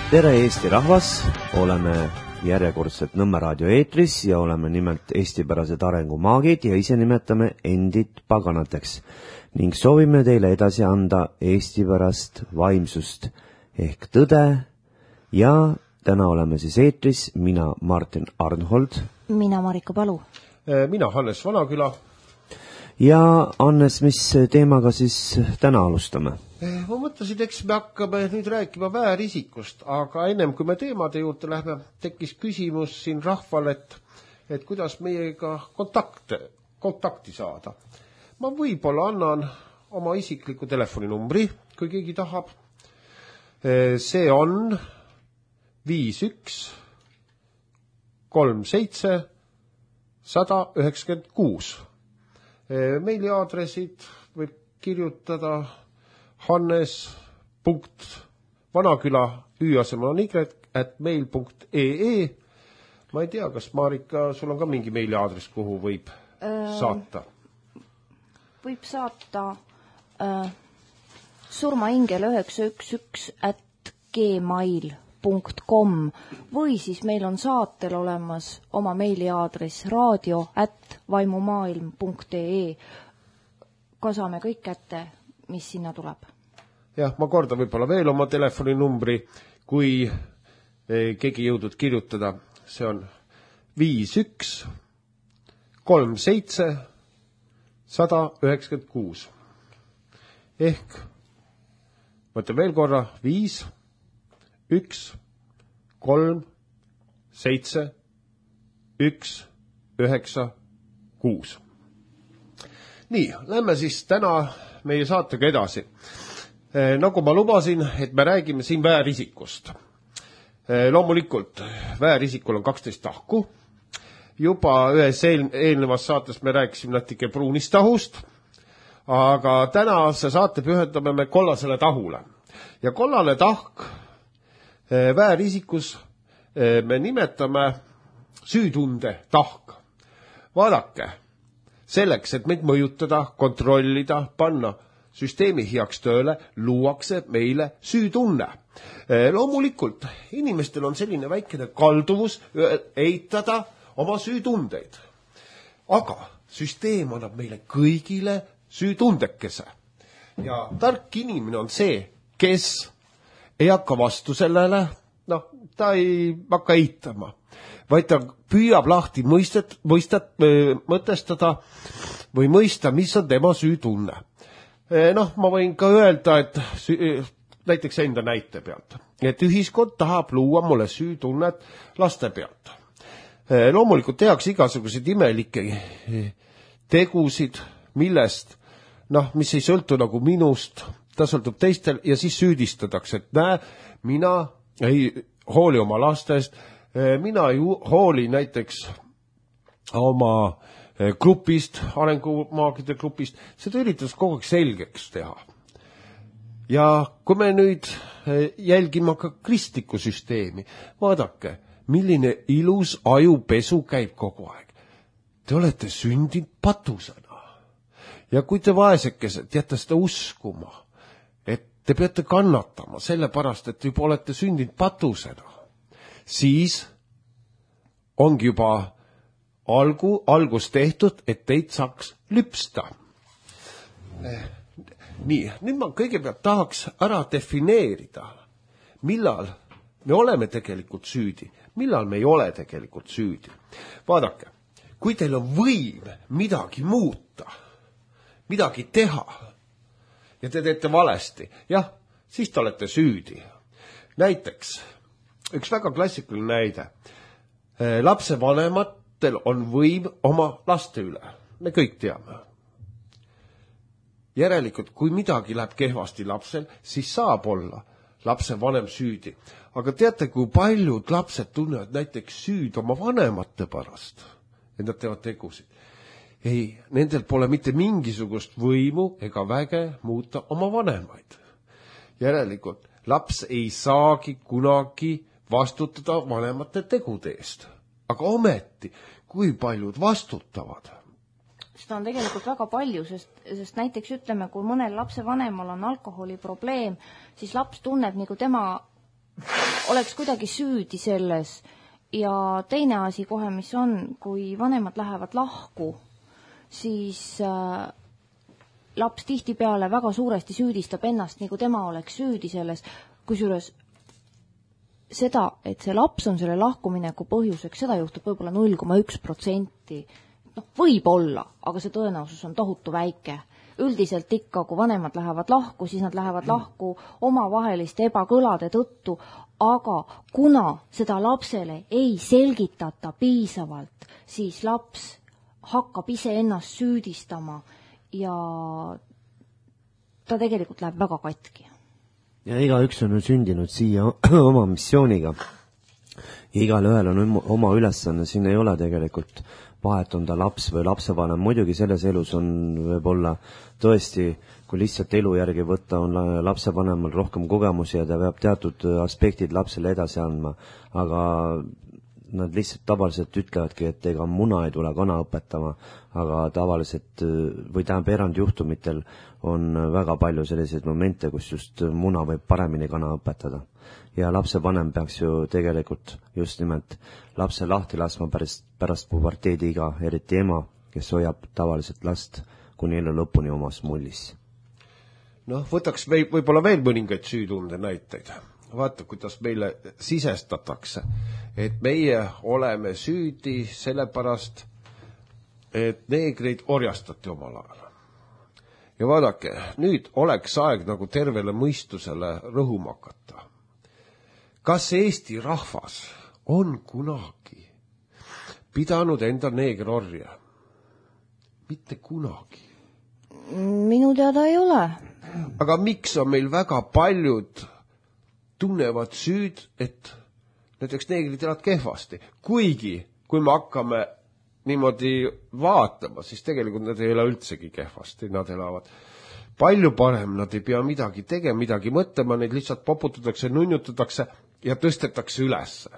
Tere Eesti rahvas, oleme järjekordselt Nõmme raadio eetris ja oleme nimelt eestipärased arengumaagid ja ise nimetame endid paganateks ning soovime teile edasi anda eestipärast vaimsust ehk tõde ja täna oleme siis eetris mina Martin Arnhold, mina Marika Palu, mina Hannes Vanaküla ja Hannes, mis teemaga siis täna alustame? Ma mõtlesin, eks me hakkame nüüd rääkima väärisikust, aga ennem kui me teemade juurde lähme, tekkis küsimus siin rahval, et kuidas meiega kontakti saada. Ma võib-olla annan oma isikliku telefoninumbri, kui keegi tahab. See on 51 37 196. Meiliaadressid võib kirjutada hannes.vanaküla@mail.ee. Ma ei tea, kas Marika, sul on ka mingi meiliaadress, kuhu võib saata? Võib saata surmaingel911@gmail.com või siis meil on saatel olemas oma meiliaadress radio@vaimumaailm.ee. Ka saame kõik kätte, mis sinna tuleb. Jah, ma kordan võib-olla veel oma telefoninumbri, kui keegi jõudnud kirjutada. See on 51 37 196. Ehk, mõtle veel korra, 5 1 3 7 1 9 6. Nii, lähme siis täna meie saatega edasi. Nagu ma lubasin, et me räägime siin väärisikust. Loomulikult, väärisikul on 12 tahku. Juba ühes eelnevas saates me rääkisime natuke pruunist tahust, aga tänase saate pühendame me kollasele tahule. Ja kollane tahk väärisikus me nimetame süütunde tahk. Vaadake, selleks, et meid mõjutada, kontrollida, panna süsteemi heaks tööle, luuakse meile süütunne. Loomulikult, inimestel on selline väikene kalduvus eitada oma süütundeid. Aga süsteem annab meile kõigile süütundekese. Ja tark inimene on see, kes ei hakka vastu sellele, ta ei hakka eitama, vaid ta püüab lahti mõtestada või mõista, mis on tema süütunne. Ma võin ka öelda, et näiteks enda näite pealt, et ühiskond tahab luua mulle süütunnet laste pealt. Loomulikult tehakse igasuguseid imelikke tegusid, millest, mis ei sõltu nagu minust, ta sõltub teistel ja siis süüdistatakse, et mina ei hooli oma lastest, mina ei hooli näiteks oma grupist, arengumaagide grupist, seda üritas kogu aeg selgeks teha. Ja kui me nüüd jälgime ka kristlikku süsteemi, vaadake, milline ilus ajupesu käib kogu aeg. Te olete sündinud patusena. Ja kui te vaesekesed jätta seda uskuma, et te peate kannatama sellepärast, et juba olete sündinud patusena, siis ongi juba algus tehtud, et teid saaks lüpsta. Nii, nüüd ma kõigepealt tahaks ära defineerida, millal me oleme tegelikult süüdi, millal me ei ole tegelikult süüdi. Vaadake, kui teil on võim midagi muuta, midagi teha ja te teete valesti, jah, siis te olete süüdi. Näiteks, üks väga klassikaline näide. Lapse vanematel on võim oma laste üle. Me kõik teame. Järelikult, kui midagi läheb kehvasti lapsel, siis saab olla lapse vanem süüdi. Aga teate, kui paljud lapsed tunnevad näiteks süüd oma vanemate pärast, et nad teevad tegusid. Ei, nendel pole mitte mingisugust võimu ega väge muuta oma vanemaid. Järelikult, laps ei saagi kunagi vastutada vanemate tegude eest. Aga ometi, kui paljud vastutavad? Seda on tegelikult väga palju, sest näiteks ütleme, kui mõnel lapse vanemal on alkoholiprobleem, siis laps tunneb, nagu tema oleks kuidagi süüdi selles. Ja teine asi kohe, mis on, kui vanemad lähevad lahku, siis laps tihtipeale väga suuresti süüdistab ennast, nagu tema oleks süüdi selles, kusjuures seda, et see laps on selle lahkumineku põhjuseks, seda juhtub võib-olla 0,1%. Võib olla, aga see tõenäosus on tohutu väike. Üldiselt ikka, kui vanemad lähevad lahku, siis nad lähevad lahku omavaheliste ebakõlade tõttu, aga kuna seda lapsele ei selgitata piisavalt, siis laps hakkab ise ennast süüdistama ja ta tegelikult läheb väga katki. Ja igaüks on sündinud siia oma missiooniga. Igal ühel on oma ülesanne, siin ei ole tegelikult vahet on ta laps või lapsevanem. Muidugi selles elus on võib-olla tõesti, kui lihtsalt elu järgi võtta, on lapsevanemal rohkem kogemusi ja ta peab teatud aspektid lapsele edasi andma, aga nad lihtsalt tavaliselt ütlevadki, et ega muna ei tule kana õpetama, aga tavaliselt või tähendab erandjuhtumitel on väga palju selliseid momente, kus just muna võib paremini kana õpetada. Ja lapsevanem peaks ju tegelikult just nimelt lapse lahti laskma pärast puberteediga, eriti ema, kes hoiab tavaliselt last kuni elu lõpuni omas mullis. Võtaks võib-olla veel mõningaid süütunde näiteid. Vaata, kuidas meile sisestatakse, et meie oleme süüdi sellepärast, et neegreid orjastati omal ajal. Ja vaadake, nüüd oleks aeg nagu tervele mõistusele rõhuma hakata. Kas Eesti rahvas on kunagi pidanud enda neegrorja? Mitte kunagi. Minu teada ei ole. Aga miks on meil väga paljud tunnevad süüd, et näiteks neegrid elavad kehvasti? Kuigi, kui me hakkame niimoodi vaatama, siis tegelikult nad ei ela üldsegi kehvasti. Nad elavad palju parem, nad ei pea midagi tegema, midagi mõtlema, neid lihtsalt poputatakse, nunnutatakse ja tõstetakse ülesse.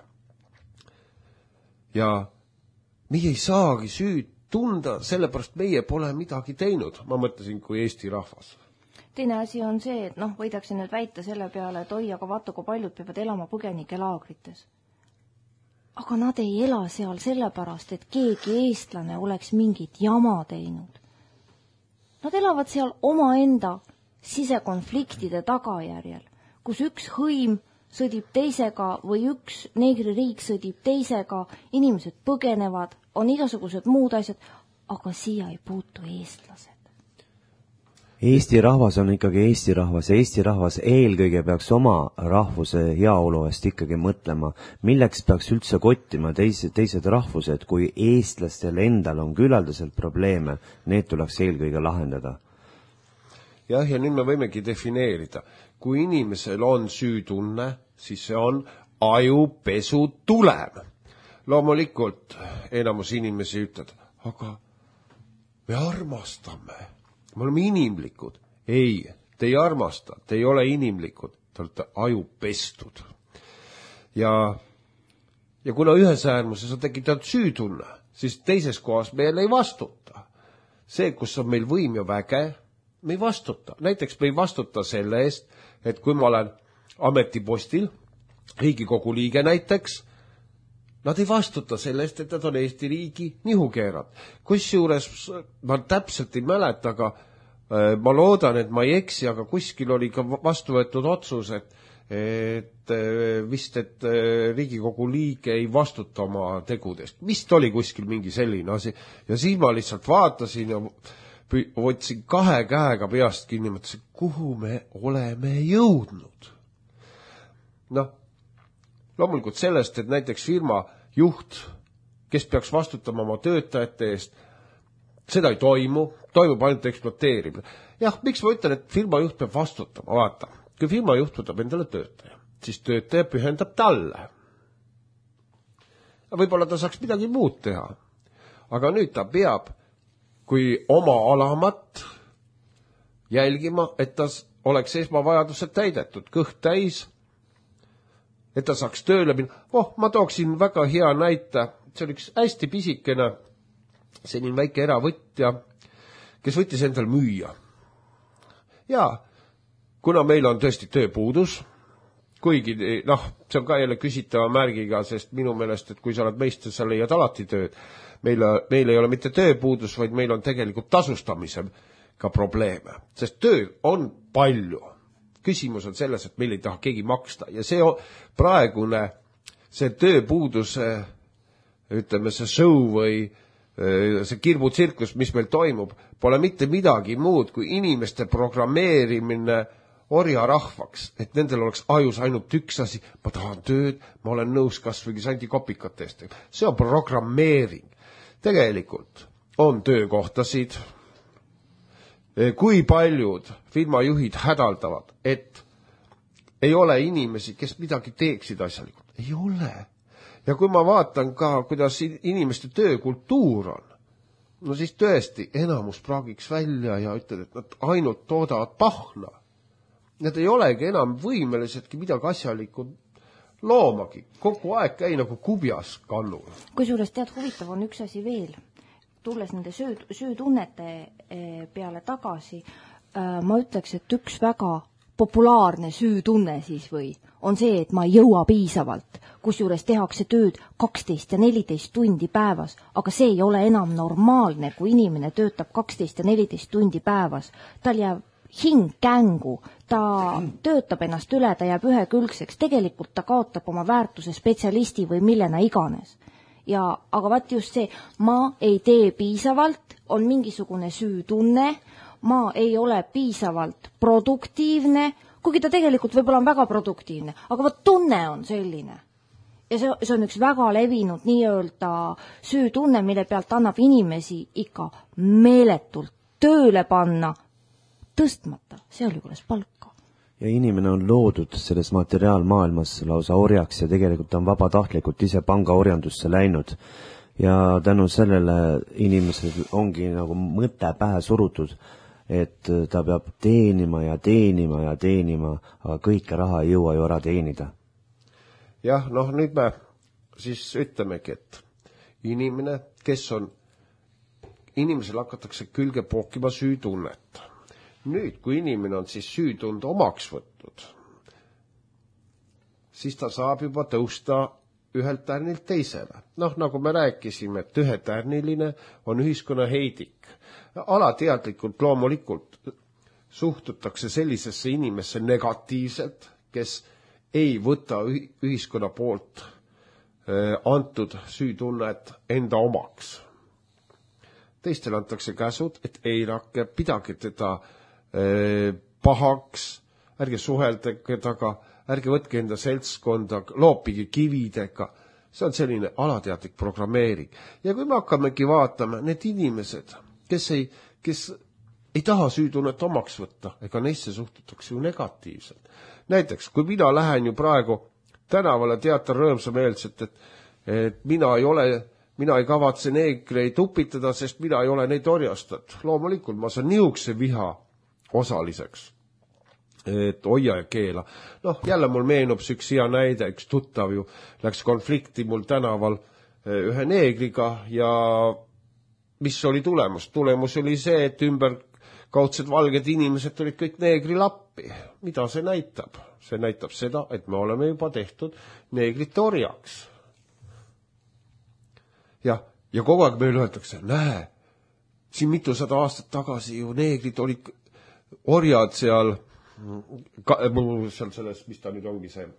Ja meie ei saagi süüd tunda, sellepärast meie pole midagi teinud. Ma mõtlesin kui Eesti rahvas. Teine asi on see, et võidakse nüüd väita selle peale, et oi, aga vaata, kui paljud peavad elama põgenikelaagrites. Aga nad ei ela seal sellepärast, et keegi eestlane oleks mingit jama teinud. Nad elavad seal omaenda sisekonfliktide tagajärjel, kus üks hõim sõdib teisega või üks neegririik sõdib teisega, inimesed põgenevad, on igasugused muud asjad, aga siia ei puutu eestlased. Eesti rahvas on ikkagi Eesti rahvas ja Eesti rahvas eelkõige peaks oma rahvuse heaolu eest ikkagi mõtlema, milleks peaks üldse kottima teised rahvused, kui eestlastel endal on küllaldaselt probleeme, need tuleks eelkõige lahendada. Jah, ja nüüd me võimegi defineerida. Kui inimesel on süütunne, siis see on ajupesu tulem. Loomulikult enamus inimesi ütled, aga me armastame. Me oleme inimlikud. Ei, te ei armasta, te ei ole inimlikud, te olete ajupestud. Ja kuna ühes äärmuses on tekitanud süütunne, siis teises kohas meil ei vastuta. See, kus on meil võim ja väge, me ei vastuta. Näiteks me ei vastuta selle eest, et kui ma olen ametipostil, Riigikogu liige näiteks, nad ei vastuta selle eest, et nad on Eesti riigi nihukeerad. Kusjuures ma täpselt ei mäleta, aga ma loodan, et ma ei eksi, aga kuskil oli ka vastu võetud otsus, et Riigikogu liige ei vastuta oma tegudest. Vist oli kuskil mingi selline asi. Ja siis ma lihtsalt vaatasin ja võtsin 2 käega peast kinni, mõtlesin, kuhu me oleme jõudnud. Loomulikult sellest, et näiteks firma juht, kes peaks vastutama oma töötajate eest, seda ei toimub ainult ekspluateerimine. Jah, miks ma ütlen, et firma juht peab vastutama? Vaata, kui firma juht võtab endale töötaja, siis töötaja pühendab talle. Võib-olla ta saaks midagi muud teha. Aga nüüd ta peab, kui oma alamat jälgima, et ta oleks esmavajadused täidetud, kõht täis, et ta saaks tööle minna. Ma tooksin väga hea näite, see oli üks hästi pisikene, selline väike eravõtja, kes võttis endal müüa. Ja kuna meil on tõesti tööpuudus kuigi noh, see on ka jälle küsitava märgiga, sest minu meelest, et kui sa oled meister, sa leiad alati tööd. Meil ei ole mitte tööpuudus, vaid meil on tegelikult tasustamisega probleeme, sest töö on palju. Küsimus on selles, et meil ei taha keegi maksta ja see praegune, see tööpuuduse, ütleme see show või see kirbutsirkus, mis meil toimub, pole mitte midagi muud kui inimeste programmeerimine orjarahvaks, et nendel oleks ajus ainult üks asi, ma tahan tööd, ma olen nõus kas või sandikopikate eest. See on programmeering. Tegelikult on töökohtasid, kui paljud firmajuhid hädaldavad, et ei ole inimesi, kes midagi teeksid asjalikult. Ei ole. Ja kui ma vaatan ka, kuidas inimeste töökultuur on, no siis tõesti enamus praagiks välja ja ütled, et nad ainult toodavad pahna. Nad ei olegi enam võimelisedki midagi asjalikud loomagi. Kogu aeg käi nagu kubjas kannu. Kusjuures tead, huvitav on üks asi veel. Tulles nende süütunnete peale tagasi, ma ütleks, et üks väga populaarne süütunne siis või on see, et ma ei jõua piisavalt, kusjuures tehakse tööd 12 ja 14 tundi päevas, aga see ei ole enam normaalne, kui inimene töötab 12 ja 14 tundi päevas. Tal jääb hing kängu, ta töötab ennast üle, ta jääb ühekülgseks, tegelikult ta kaotab oma väärtuse spetsialisti või millena iganes. Aga vaat just see, ma ei tee piisavalt, on mingisugune süütunne, ma ei ole piisavalt produktiivne, kuigi ta tegelikult võib-olla on väga produktiivne, aga vaat tunne on selline. Ja see on üks väga levinud nii-öelda süütunne, mille pealt annab inimesi ikka meeletult tööle panna, tõstmata sealjuures palka. Ja inimene on loodud selles materiaalmaailmas lausa orjaks ja tegelikult on vabatahtlikult ise pangaorjandusse läinud. Ja tänu sellele inimesel ongi nagu mõte pähe surutud, et ta peab teenima ja teenima ja teenima, aga kõike raha ei jõua ju ära teenida. Jah, noh nüüd me siis ütlemegi, et inimene, kes on, inimesel hakatakse külge pookima süütunnet. Nüüd, kui inimene on siis süütund omaks võtnud, siis ta saab juba tõusta ühelt tärnilt teisele. Noh, nagu me rääkisime, et ühetärniline on ühiskonna heidik. Alateadlikult loomulikult suhtutakse sellisesse inimesse negatiivselt, kes ei võta ühiskonna poolt antud süütunnet enda omaks. Teistel antakse käsud, et eirake, pidage teda pahaks, ärge suheldage taga, ärge võtke enda seltskonda, loopige kividega. See on selline alateadlik programmeering. Ja kui me hakkamegi vaatama, need inimesed, kes ei taha süütunnet omaks võtta, ega neisse suhtutakse ju negatiivselt. Näiteks, kui mina lähen ju praegu tänavale teater rõõmsameelselt, et mina ei kavatse neegreid upitada, sest mina ei ole neid orjastad. Loomulikult ma saan niukse viha osaliseks, et hoia ja keela. Noh, jälle mul meenub üks hea näide, üks tuttav ju läks konflikti mul tänaval ühe neegriga ja mis oli tulemus? Tulemus oli see, et ümberkaudsed valged inimesed tulid kõik neegri lappi. Mida see näitab? See näitab seda, et me oleme juba tehtud neegrite orjaks. Ja kogu aeg meil öeldakse, näe, siin mitusada aastat tagasi ju neegrid olid orjad seal selles, mis ta nüüd ongi see,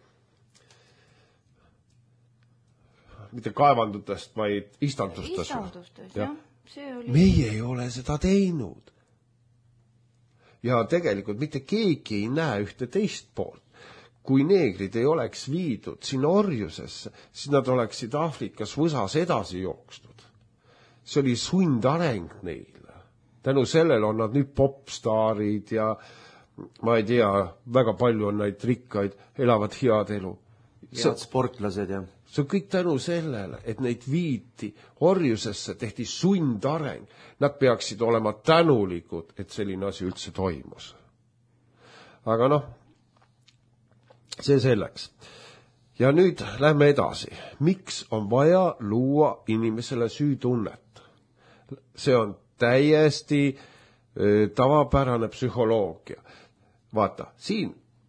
mitte kaevandutest, vaid istandustest. jah. Meie ei ole seda teinud. Ja tegelikult mitte keegi ei näe ühte teist poolt. Kui neegrid ei oleks viidud sinna orjusesse, siis nad oleksid Aafrikas võsas edasi jookstud. See oli sundareng neile. Tänu sellele on nad nüüd popstaarid ja ma ei tea, väga palju on neid rikkaid, elavad head elu. Head sportlased, jah. See on kõik tänu sellele, et neid viiti orjusesse, tehti sundareng. Nad peaksid olema tänulikud, et selline asi üldse toimus. Aga noh, see selleks. Ja nüüd lähme edasi. Miks on vaja luua inimesele süütunnet? See on täiesti tavapärane psühholoogia. Vaata, siin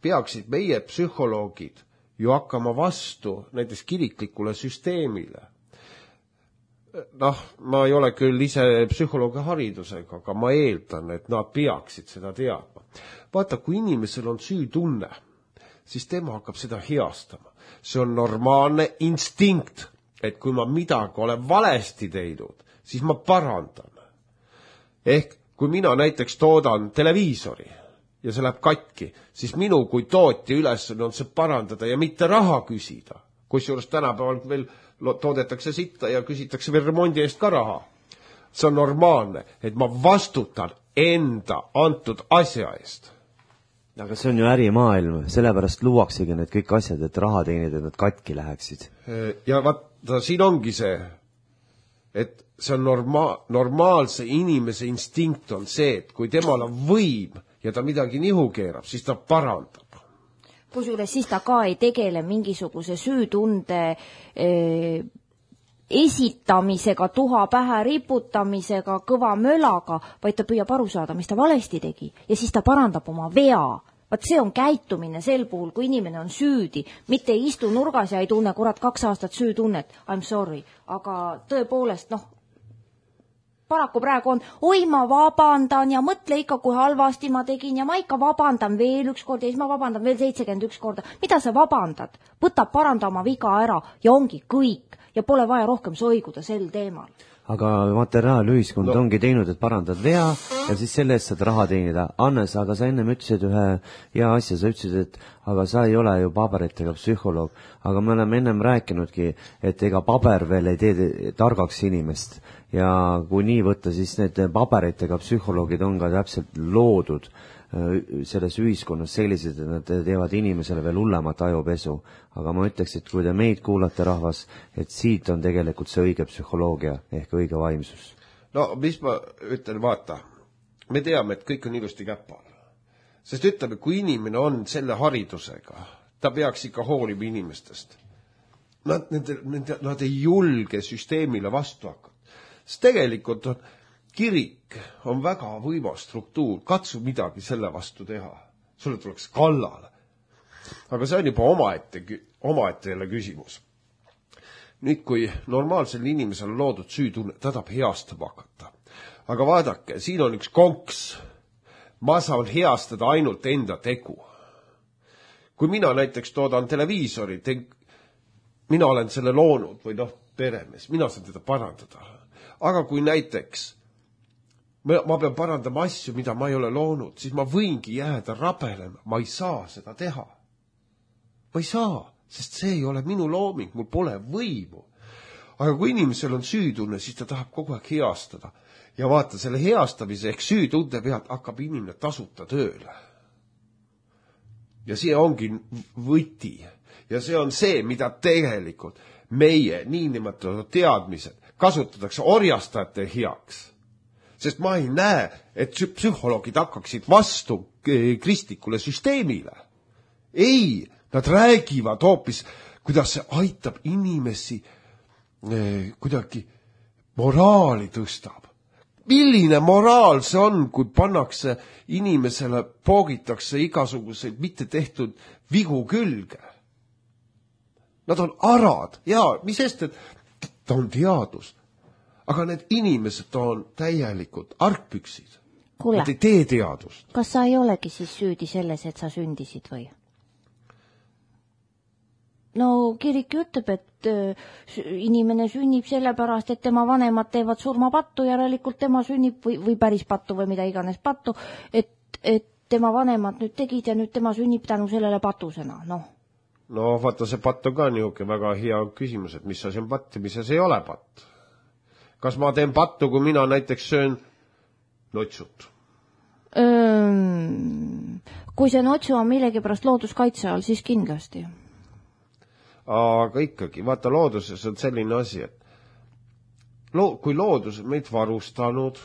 peaksid meie psühholoogid ju hakkama vastu näiteks kiriklikule süsteemile. Noh, ma ei ole küll ise psühholoogi haridusega, aga ma eeldan, et nad peaksid seda teadma. Vaata, kui inimesel on süütunne, siis tema hakkab seda heastama. See on normaalne instinkt, et kui ma midagi olen valesti teinud, siis ma parandan. Ehk kui mina näiteks toodan televiisori ja see läheb katki, siis minu kui tootja ülesanne on see parandada ja mitte raha küsida. Kusjuures tänapäeval veel toodetakse sitta ja küsitakse veel remondi eest ka raha. See on normaalne, et ma vastutan enda antud asja eest. Aga see on ju ärimaailm, sellepärast luuaksegi need kõik asjad, et raha teenida, et nad katki läheksid. Ja vaata, siin ongi see, et see on normaalse inimese instinkt on see, et kui temal on võim ja ta midagi nihu keerab, siis ta parandab. Kusjuures siis ta ka ei tegele mingisuguse süütunde esitamisega, tuha pähe riputamisega, kõva mölaga, vaid ta püüab aru saada, mis ta valesti tegi ja siis ta parandab oma vea. Vaat see on käitumine sel puhul, kui inimene on süüdi, mitte ei istu nurgas ja ei tunne 2 aastat süütunnet, I'm sorry, aga tõepoolest, paraku praegu on, oi ma vabandan ja mõtle ikka, kui halvasti ma tegin ja ma ikka vabandan veel 1 kord ja siis ma vabandan veel 71 korda. Mida sa vabandad? Võta paranda oma viga ära ja ongi kõik ja pole vaja rohkem soiguda sel teemal. Aga materiaalühiskond ongi teinud, et parandad vea ja siis selle eest saad raha teenida. Annes, aga sa ennem ütlesid ühe hea asja, sa ütlesid, et aga sa ei ole ju paberitega psühholoog, aga me oleme ennem rääkinudki, et ega paber veel ei tee targaks inimest ja kui nii võtta, siis need paberitega psühholoogid on ka täpselt loodud selles ühiskonnas sellised, et nad teevad inimesele veel hullemat ajupesu. Aga ma ütleks, et kui te meid kuulate, rahvas, et siit on tegelikult see õige psühholoogia ehk õige vaimsus. No, mis ma ütlen, vaata, me teame, et kõik on ilusti käpal. Sest ütleme, kui inimene on selle haridusega, ta peaks ikka hoolima inimestest. Nad ei julge süsteemile vastu hakata. Sest tegelikult on kirik on väga võimas struktuur, katsu midagi selle vastu teha. Sulle tuleks kallale. Aga see on juba omaette jälle küsimus. Nüüd, kui normaalsel inimesel on loodud süütunne, ta tahab heastama hakata. Aga vaadake, siin on üks konks. Ma saan heastada ainult enda tegu. Kui mina näiteks toodan televiisori, mina olen selle loonud või peremees, mina saan teda parandada. Aga kui näiteks ma pean parandama asju, mida ma ei ole loonud, siis ma võingi jääda rabelema. Ma ei saa seda teha. Ma ei saa, sest see ei ole minu looming, mul pole võimu. Aga kui inimesel on süütunne, siis ta tahab kogu aeg heastada. Ja vaata, selle heastamise ehk süütunde pealt hakkab inimene tasuta tööle. Ja see ongi võti. Ja see on see, mida tegelikult meie niinimetatud teadmised kasutatakse orjastajate heaks. Sest ma ei näe, et psühholoogid hakkaksid vastu kristlikule süsteemile. Ei, nad räägivad hoopis, kuidas see aitab inimesi kuidagi moraali tõstab. Milline moraal see on, kui pannakse inimesele, poogitakse igasuguseid mitte tehtud vigu külge? Nad on arad. Ja, mis sest, et ta on teadus. Aga need inimesed on täielikult argpüksid. Nad ei tee teadust. Kas sa ei olegi siis süüdi selles, et sa sündisid või? No kirik ütleb, et inimene sünnib sellepärast, et tema vanemad teevad surmapattu, järelikult tema sünnib või päris pattu või mida iganes pattu, et tema vanemad nüüd tegid ja nüüd tema sünnib tänu sellele patusena. No vaata, see patt on ka niuke väga hea küsimus, et mis asi on patt ja mis asi ei ole patt. Kas ma teen pattu, kui mina näiteks söön notsut? Kui see notsu on millegipärast looduskaitse all, siis kindlasti. Aga ikkagi, vaata, looduses on selline asi, et kui loodus on meid varustanud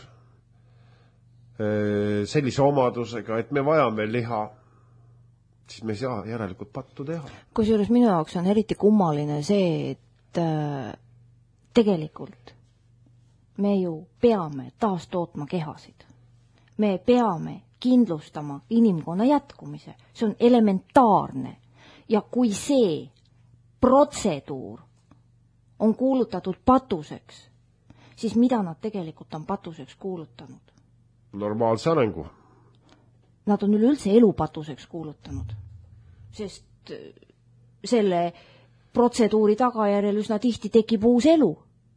sellise omadusega, et me vajame liha, siis me ei saa järelikult pattu teha. Kusjuures minu jaoks on eriti kummaline see, et tegelikult me ju peame taastootma kehasid. Me peame kindlustama inimkonna jätkumise. See on elementaarne. Ja kui see protseduur on kuulutatud patuseks, siis mida nad tegelikult on patuseks kuulutanud? Normaalse arengu. Nad on üleüldse elu patuseks kuulutanud. Sest selle protseduuri tagajärjel üsna tihti tekib uus elu.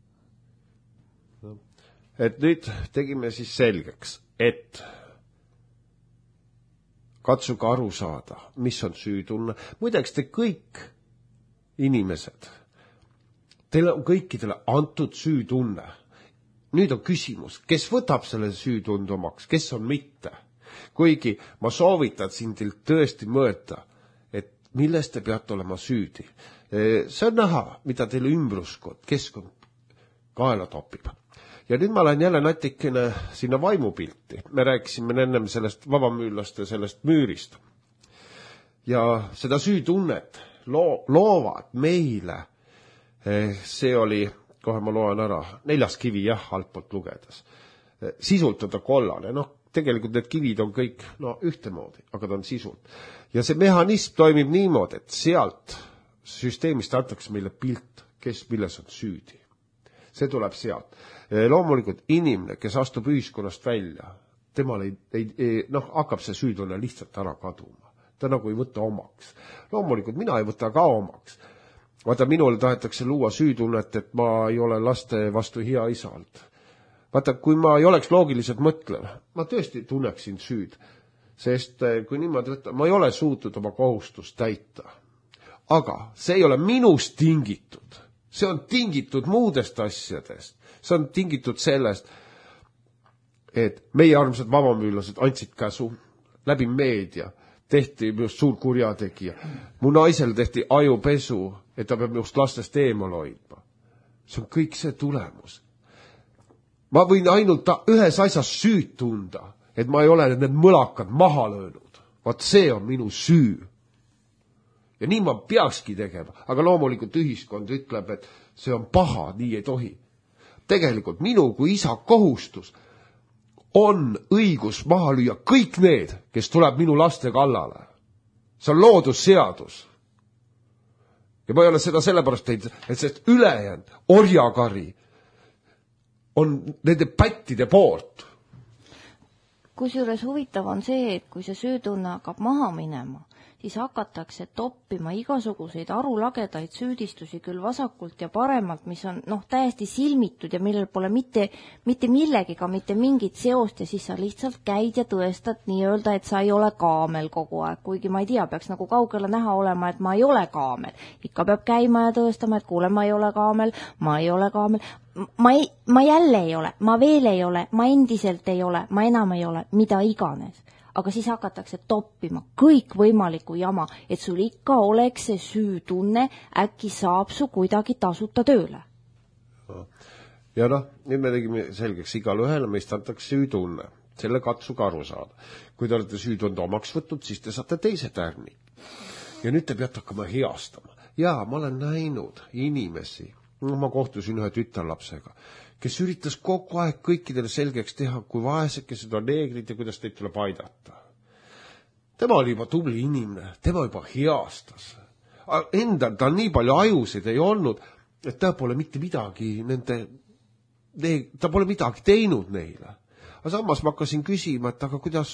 Et nüüd tegime siis selgeks, et katsuge aru saada, mis on süütunne. Muideks te kõik inimesed, teile on kõikidele antud süütunne. Nüüd on küsimus, kes võtab selle süütunde omaks, kes on mitte. Kuigi ma soovitan siin teil tõesti mõelda, et milles te peate olema süüdi. See on näha, mida teile ümbruskond, keskkond kaela topib. Ja nüüd ma lähen jälle natikene sinna vaimupilti. Me rääkisime ennem sellest vabamüürlaste sellest müürist. Ja seda süütunnet loovad meile, see oli, kohe ma loen ära, 4. kivi, altpoolt lugedes. Sisultada kollane, tegelikult need kivid on kõik ühtemoodi, aga ta on sisult. Ja see mehhanism toimib niimoodi, et sealt süsteemist antakse meile pilt, kes milles on süüdi. See tuleb sealt. Loomulikult inimene, kes astub ühiskonnast välja, temal hakkab see süütunne lihtsalt ära kaduma. Ta nagu ei võta omaks. Loomulikult mina ei võta ka omaks. Vaata, minule tahetakse luua süütunnet, et ma ei ole laste vastu hea isalt. Vaata, kui ma ei oleks loogiliselt mõtlev, ma tõesti tunneksin süüd. Sest kui niimoodi võtta, ma ei ole suutnud oma kohustust täita. Aga see ei ole minust tingitud. See on tingitud muudest asjadest. See on tingitud sellest, et meie armsad vabamüürlased andsid käsu läbi meedia. Tehti minust suur kurjategija. Mu naisel tehti ajupesu, et ta peab minust lastest eemal hoidma. See on kõik see tulemus. Ma võin ainult ühes asjas süüd tunda, et ma ei ole need mõlakad maha löönud. Vaat see on minu süü. Ja nii ma peakski tegema, aga loomulikult ühiskond ütleb, et see on paha, nii ei tohi. Tegelikult minu kui isa kohustus on õigus maha lüüa kõik need, kes tuleb minu laste kallale. See on loodusseadus. Ja ma ei ole seda sellepärast teinud, et sest ülejäänud orjakari on nende pättide poolt. Kusjuures huvitav on see, et kui see süütunne hakkab maha minema, siis hakatakse toppima igasuguseid arulagedaid süüdistusi küll vasakult ja paremalt, mis on täiesti silmitud ja millel pole mitte millegiga mitte mingit seost ja siis sa lihtsalt käid ja tõestad nii-öelda, et sa ei ole kaamel kogu aeg, kuigi ma ei tea, peaks nagu kaugele näha olema, et ma ei ole kaamel. Ikka peab käima ja tõestama, et kuule, ma ei ole kaamel, ma ei ole kaamel. Ma jälle ei ole, ma veel ei ole, ma endiselt ei ole, ma enam ei ole, mida iganes. Aga siis hakatakse toppima kõik võimaliku jama, et sul ikka oleks see süütunne, äkki saab su kuidagi tasuta tööle. Ja nüüd me tegime selgeks, igal ühele meist antakse süütunne. Selle katsuga aru saada. Kui te olete süütunde omaks võtnud, siis te saate teise tärni. Ja nüüd te peate hakkama heastama. Ja ma olen näinud inimesi, ma kohtusin ühe tütarlapsega, kes üritas kogu aeg kõikidele selgeks teha, kui vaesekesed on neegrid ja kuidas teid tuleb aidata. Tema oli juba tubli inimene, tema juba heastas. Endal ta nii palju ajusid ei olnud, et ta pole mitte midagi ta pole midagi teinud neile. Aga samas ma hakkasin küsima, et aga kuidas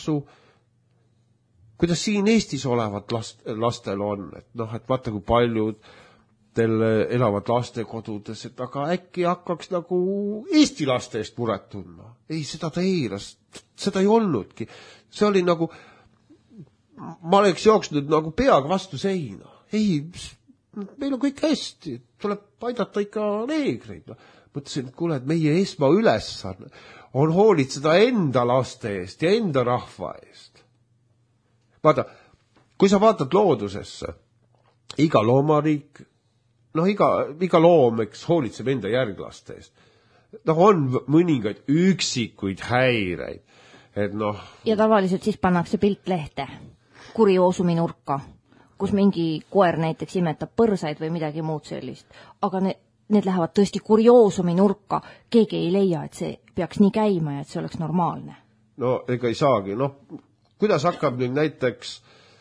siin Eestis olevat lastel on, et vaata kui paljud elavad lastekodudes, et aga äkki hakkaks nagu Eesti laste eest muret tundma. Ei, seda ta eiras, seda ei olnudki. See oli nagu, ma oleks jooksnud nagu peaga vastu seina. Ei, meil on kõik hästi, tuleb aidata ikka neegreid. Mõtlesin, et kuule, et meie esma ülesanne on hoolitseda enda laste eest ja enda rahva eest. Vaata, kui sa vaatad loodusesse, iga loomariik, iga loom, eks hoolitseb enda järglaste eest. On mõningaid üksikuid häireid. Ja tavaliselt siis pannakse pilt lehte, kurioosumi nurka, kus mingi koer näiteks imetab põrsaid või midagi muud sellist. Aga need lähevad tõesti kurioosumi nurka. Keegi ei leia, et see peaks nii käima ja et see oleks normaalne. Ega ei saagi. kuidas hakkab nüüd näiteks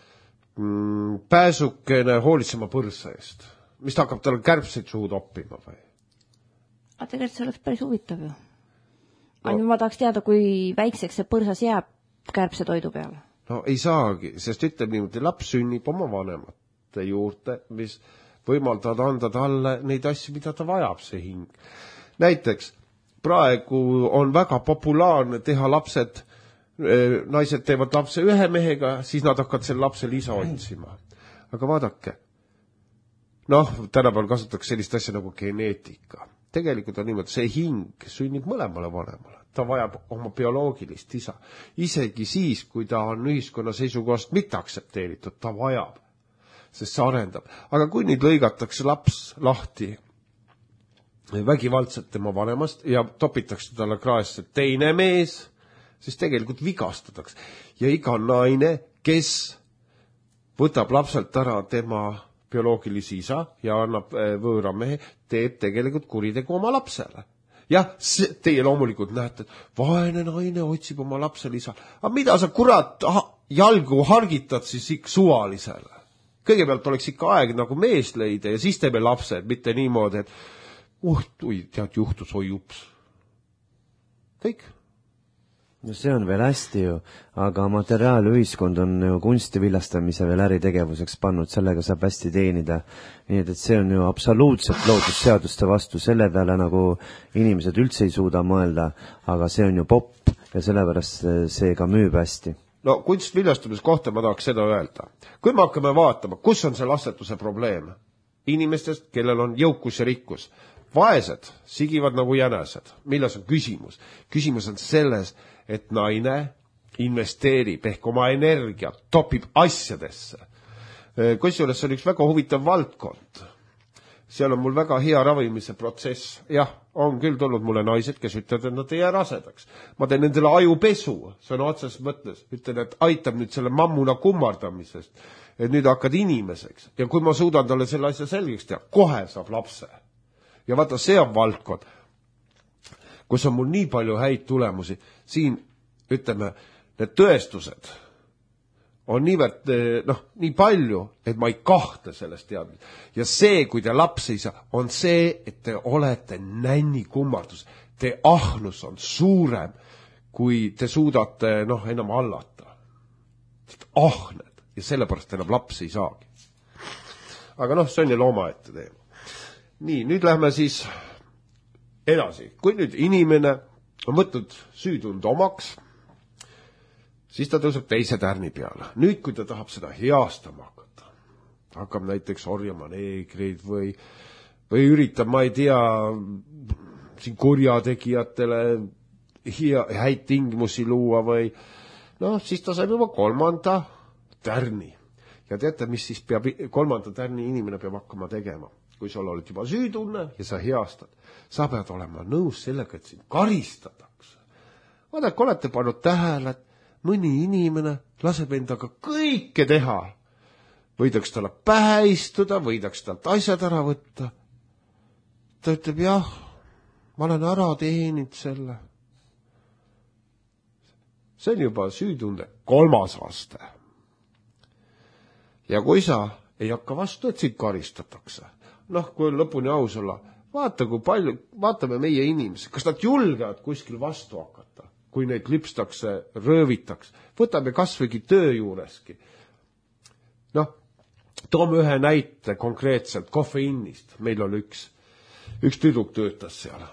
pääsukene hoolitsema põrsa eest? Mis ta hakkab talle kärbseid suhu toppima või? Aga tegelikult see oleks päris huvitav ju. Ainult ma tahaks teada, kui väikseks see põrsas jääb kärbse toidu peale. No ei saagi, sest ütleb niimoodi, laps sünnib oma vanemate juurde, mis võimaldavad anda talle neid asju, mida ta vajab, see hing. Näiteks, praegu on väga populaarne teha lapsed, naised teevad lapse ühe mehega, siis nad hakkavad selle lapse lisa otsima. Aga vaadake, tänapäeval kasutatakse sellist asja nagu geneetika. Tegelikult on niimoodi, see hing sünnib mõlemale vanemale. Ta vajab oma bioloogilist isa. Isegi siis, kui ta on ühiskonna seisukohast mitte aktsepteeritud, ta vajab, sest see arendab. Aga kui nüüd lõigatakse laps lahti vägivaldselt tema vanemast ja topitakse talle kraesse teine mees, siis tegelikult vigastatakse. Ja iga naine, kes võtab lapselt ära tema bioloogilisi isa ja annab võõra mehe, teeb tegelikult kuritegu oma lapsele. Jah, teie loomulikult näete, et vaene naine otsib oma lapsele isa. Aga mida sa kurat jalgu hargitad siis ikka suvalisele? Kõigepealt oleks ikka aeg nagu mees leida ja siis teeme lapsed, mitte niimoodi, et tead juhtus, oi ups. Kõik. No see on veel hästi ju, aga materiaalühiskond on ju kunstiviljastamise veel äritegevuseks pannud, sellega saab hästi teenida. Nii et see on ju absoluutselt loodusseaduste vastu, selle peale nagu inimesed üldse ei suuda mõelda, aga see on ju popp ja sellepärast see ka müüb hästi. No kunstviljastamise kohta ma tahaks seda öelda. Kui me hakkame vaatama, kus on see lastetuse probleem? Inimestest, kellel on jõukus ja rikkus. Vaesed sigivad nagu jänesed. Milles on küsimus? Küsimus on selles, et naine investeerib ehk oma energia, topib asjadesse. Kusjuures see on üks väga huvitav valdkond. Seal on mul väga hea ravimise protsess. Jah, on küll tulnud mulle naised, kes ütlevad, et nad ei jää rasedaks. Ma teen nendele ajupesu, see on otses mõttes. Ütlen, et aitab nüüd selle mammuna kummardamisest, et nüüd hakkad inimeseks. Ja kui ma suudan talle selle asja selgeks teha, kohe saab lapse. Ja vaata, see on valdkond, kus on mul nii palju häid tulemusi. Siin, ütleme, need tõestused on niivõrd, nii palju, et ma ei kahtle sellest teadmist. Ja see, kui te laps ei saa, on see, et te olete nänni kummardus. Te ahnus on suurem, kui te suudate, enam hallata. Ahned. Ja sellepärast enam laps ei saagi. Aga see on ju looma ette teema. Nii, nüüd lähme siis edasi. Kui nüüd inimene on võtnud süütund omaks, siis ta tõuseb teise tärni peale. Nüüd, kui ta tahab seda heastama hakata, hakkab näiteks orjama neegreid või üritab, ma ei tea, siin kurjategijatele häid tingimusi luua või siis ta saab juba 3. tärni. Ja teate, mis siis peab 3. tärni inimene peab hakkama tegema? Kui sul oled juba süütunne ja sa heastad, sa pead olema nõus sellega, et sind karistatakse. Vaadake, olete pannud tähele, et mõni inimene laseb endaga kõike teha. Võidaks talle pähe istuda, võidaks talt asjad ära võtta. Ta ütleb, jah, ma olen ära teeninud selle. See on juba süütunde 3. aste. Ja kui sa ei hakka vastu, et sind karistatakse, kui on lõpuni aus olla, vaatame meie inimesi, kas nad julgevad kuskil vastu hakata, kui neid lipstakse, röövitakse. Võtame kasvõigi töö juureski. Toome ühe näite konkreetselt kofeiinist. Meil oli üks tüdruk töötas seal.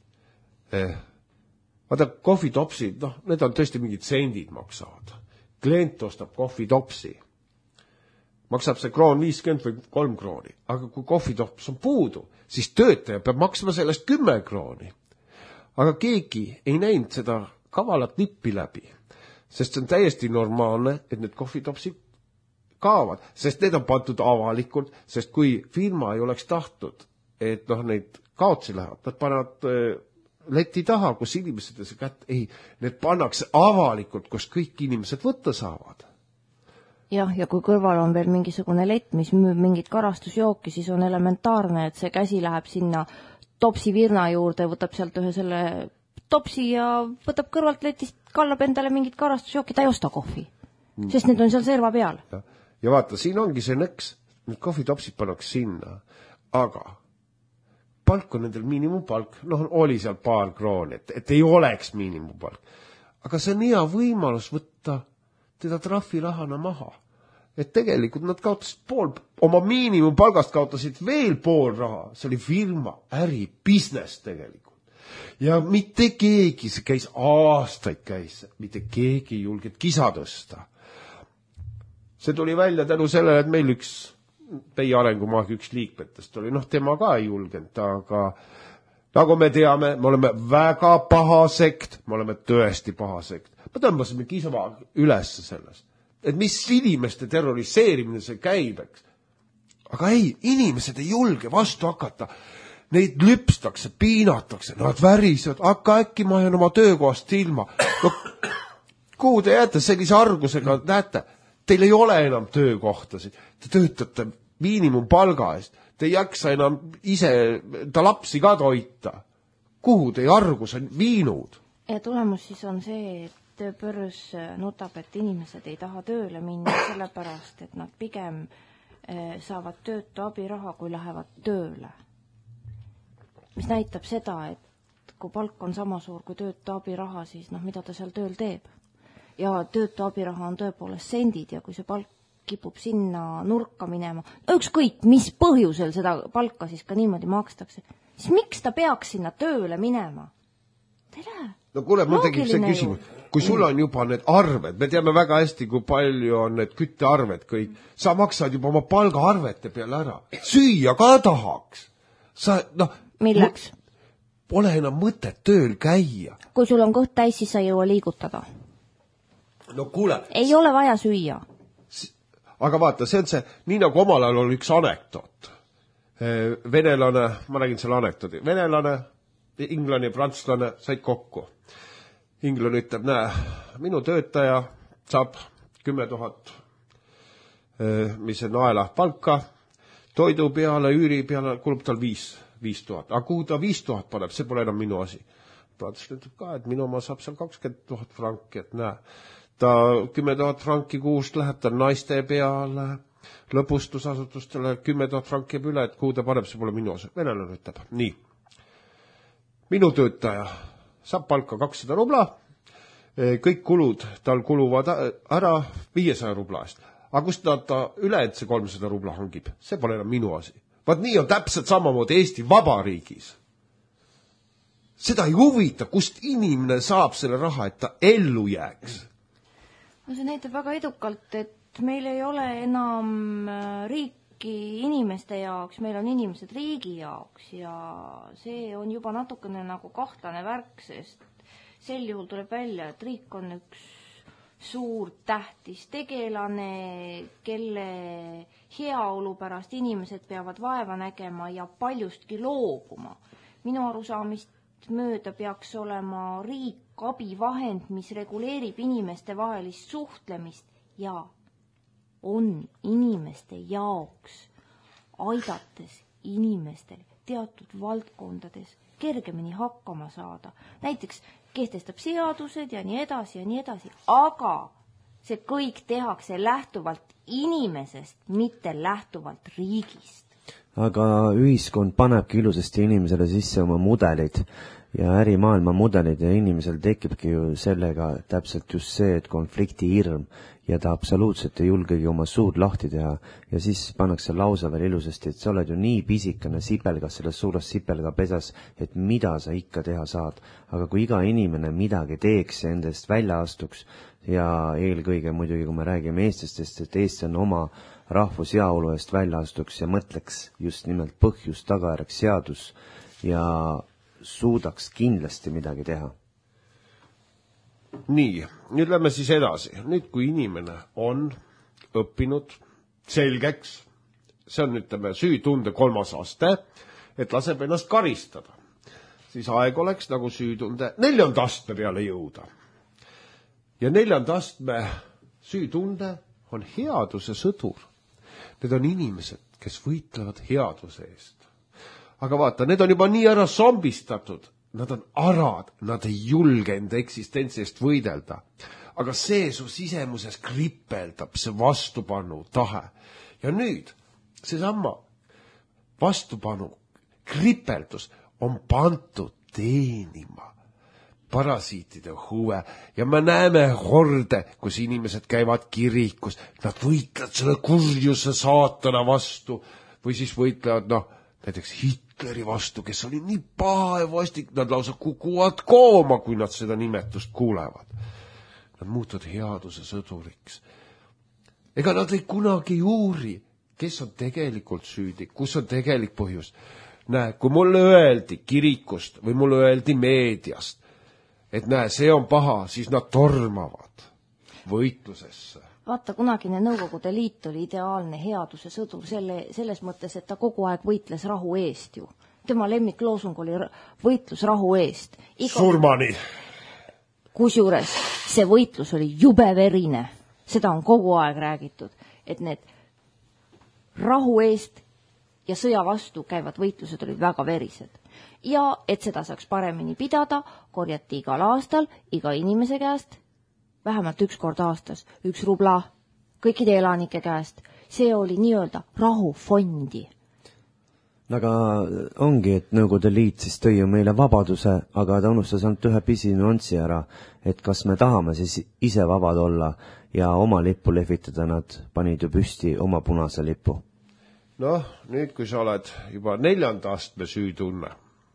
Vaata, kohvitopsid, need on tõesti mingid sendid maksavad. Klient ostab kohvitopsi. Maksab see kroon 50 või 3 krooni. Aga kui kohvitops on puudu, siis töötaja peab maksma sellest 10 krooni. Aga keegi ei näinud seda kavalat nippi läbi, sest see on täiesti normaalne, et need kohvitopsid kaavad, sest need on pandud avalikult, sest kui firma ei oleks tahtnud, et neid kaotsi läheb, nad panevad leti taha, kus inimesed ei saa kätte. Ei, need pannakse avalikult, kus kõik inimesed võtta saavad. Jah, ja kui kõrval on veel mingisugune lett, mis müüb mingit karastusjooki, siis on elementaarne, et see käsi läheb sinna topsi virna juurde, võtab sealt ühe selle topsi ja võtab kõrvalt letist, kallab endale mingit karastusjooki, ta ei osta kohvi. sest need on seal serva peal. Ja vaata, siin ongi see nõks, need kohvitopsid pannakse sinna, aga palk on nendel miinimumpalk, oli seal paar krooni, et ei oleks miinimumpalk. Aga see on hea võimalus võtta teda trahvirahana maha. Et tegelikult nad kaotasid pool, oma miinimumpalgast kaotasid veel pool raha. See oli firma, äri, business tegelikult. Ja mitte keegi, see käis aastaid mitte keegi ei julgenud kisa tõsta. See tuli välja tänu sellele, et meil üks teie arengumaagi üks liikmetest oli, tema ka ei julgenud, aga nagu me teame, me oleme väga paha sekt, me oleme tõesti paha sekt. Me tõmbasime kisama üles sellest, et mis inimeste terroriseerimine see käib, eks. Aga ei, inimesed ei julge vastu hakata, neid lüpstakse, piinatakse, nad värisevad, aga äkki ma jään oma töökohast ilma. Kuhu te jääte sellise argusega, näete, teil ei ole enam töökohtasid, te töötate miinimumpalga eest, te ei jaksa enam ise ta lapsi ka toita. Kuhu te argus on viinud? Ja tulemus siis on see, et tööbörs nutab, et inimesed ei taha tööle minna sellepärast, et nad pigem saavad töötu abiraha, kui lähevad tööle. Mis näitab seda, et kui palk on sama suur kui töötu abiraha, siis mida ta seal tööl teeb? Ja töötu abiraha on tõepoolest sendid ja kui see palk kipub sinna nurka minema, ükskõik mis põhjusel seda palka siis ka niimoodi makstakse, siis miks ta peaks sinna tööle minema? Tere! No kuule, mul tegib see küsimus. Kui sul on juba need arved, me teame väga hästi, kui palju on need küttearved kõik, sa maksad juba oma palgaarvete peale ära. Süüa ka tahaks. Milleks? Pole enam mõtet tööl käia. Kui sul on kõht täis, siis sa ei jõua liigutada. No kuule. Ei ole vaja süüa. Aga vaata, see on see, nii nagu omal ajal oli üks anekdoot. Venelane, ma räägin selle anekdoodi, venelane, inglane ja prantslane said kokku. Inglane ütleb, näe, minu töötaja saab 10 000, mis on naela palka, toidu peale, üüri peale kulub tal 5 000. Aga kuhu ta 5 000 paneb, see pole enam minu asi. Prantslane ütleb ka, et minu oma saab seal 20 000 franki, et näe, ta 10 000 franki kuust läheb ta naiste peale, lõpustusasutustele 10 000 franki jääb üle, et kuhu ta paneb, see pole minu osa. Venelane ütleb, nii, minu töötaja saab palka 200 rubla, kõik kulud tal kuluvad ära 500 rubla eest. Aga kust ta üle, et see 300 rubla hangib, see pole enam minu asi. Vaat nii on täpselt samamoodi Eesti Vabariigis. Seda ei huvita, kust inimene saab selle raha, et ta ellu jääks. No see näitab väga edukalt, et meil ei ole enam riiki inimeste jaoks, meil on inimesed riigi jaoks ja see on juba natukene nagu kahtlane värk, sest sel juhul tuleb välja, et riik on üks suur tähtis tegelane, kelle heaolu pärast inimesed peavad vaeva nägema ja paljustki loobuma. Minu arusaamist mööda peaks olema riik abivahend, mis reguleerib inimeste vahelist suhtlemist ja on inimeste jaoks, aidates inimestel teatud valdkondades kergemini hakkama saada. Näiteks kehtestab seadused ja nii edasi, aga see kõik tehakse lähtuvalt inimesest, mitte lähtuvalt riigist. Aga ühiskond panebki ilusasti inimesele sisse oma mudelid ja ärimaailma mudelid ja inimesel tekibki ju sellega täpselt just see, et konflikti hirm ja ta absoluutselt ei julgegi oma suud lahti teha ja siis pannakse lausa veel ilusasti, et sa oled ju nii pisikene sipelgas selles suures sipelgapesas, et mida sa ikka teha saad. Aga kui iga inimene midagi teeks ja endast välja astuks ja eelkõige muidugi, kui me räägime eestlastest, et Eesti on oma rahvusjaolu eest välja astuks ja mõtleks just nimelt põhjus, tagajärg, seadus ja suudaks kindlasti midagi teha. Nii, nüüd lähme siis edasi. Nüüd, kui inimene on õppinud selgeks, see on, ütleme, süütunde 3. aste, et laseb ennast karistada, siis aeg oleks nagu süütunde 4. astme peale jõuda. Ja 4. astme süütunde on headuse sõdur. Need on inimesed, kes võitlevad headuse eest. Aga vaata, need on juba nii ära zombistatud. Nad on arad, nad ei julge enda eksistentsi eest võidelda. aga see su sisemuses kripeldab, see vastupanu tahe. Ja nüüd seesama vastupanu kripeldus on pandud teenima parasiitide huve ja me näeme horde, kus inimesed käivad kirikus, nad võitlevad selle kurjuse saatana vastu või siis võitlevad, näiteks Hitleri vastu, kes oli nii paha ja vastik, nad lausa kukuvad kooma, kui nad seda nimetust kuulevad. Nad muutuvad headuse sõduriks. Ega nad ei kunagi uuri, kes on tegelikult süüdi, kus on tegelik põhjus. Näe, kui mulle öeldi kirikust või mulle öeldi meediast, et näe, see on paha, siis nad tormavad võitlusesse. Vaata, kunagine Nõukogude Liit oli ideaalne headuse sõdur selles mõttes, et ta kogu aeg võitles rahu eest ju. Tema lemmikloosung oli võitlus rahu eest. Surmani. Kusjuures see võitlus oli jube verine. Seda on kogu aeg räägitud, et need rahu eest ja sõja vastu käivad võitlused olid väga verised. Ja et seda saaks paremini pidada, korjati igal aastal iga inimese käest vähemalt 1 kord aastas 1 rubla kõikide elanike käest. See oli nii-öelda rahufondi. Aga ongi, et Nõukogude Liit siis tõi ju meile vabaduse, aga ta unustas ainult ühe pisi nüanssi ära, et kas me tahame siis ise vabad olla ja oma lippu lehvitada, nad panid ju püsti oma punase lipu. Nüüd kui sa oled juba 4. astme süütunne,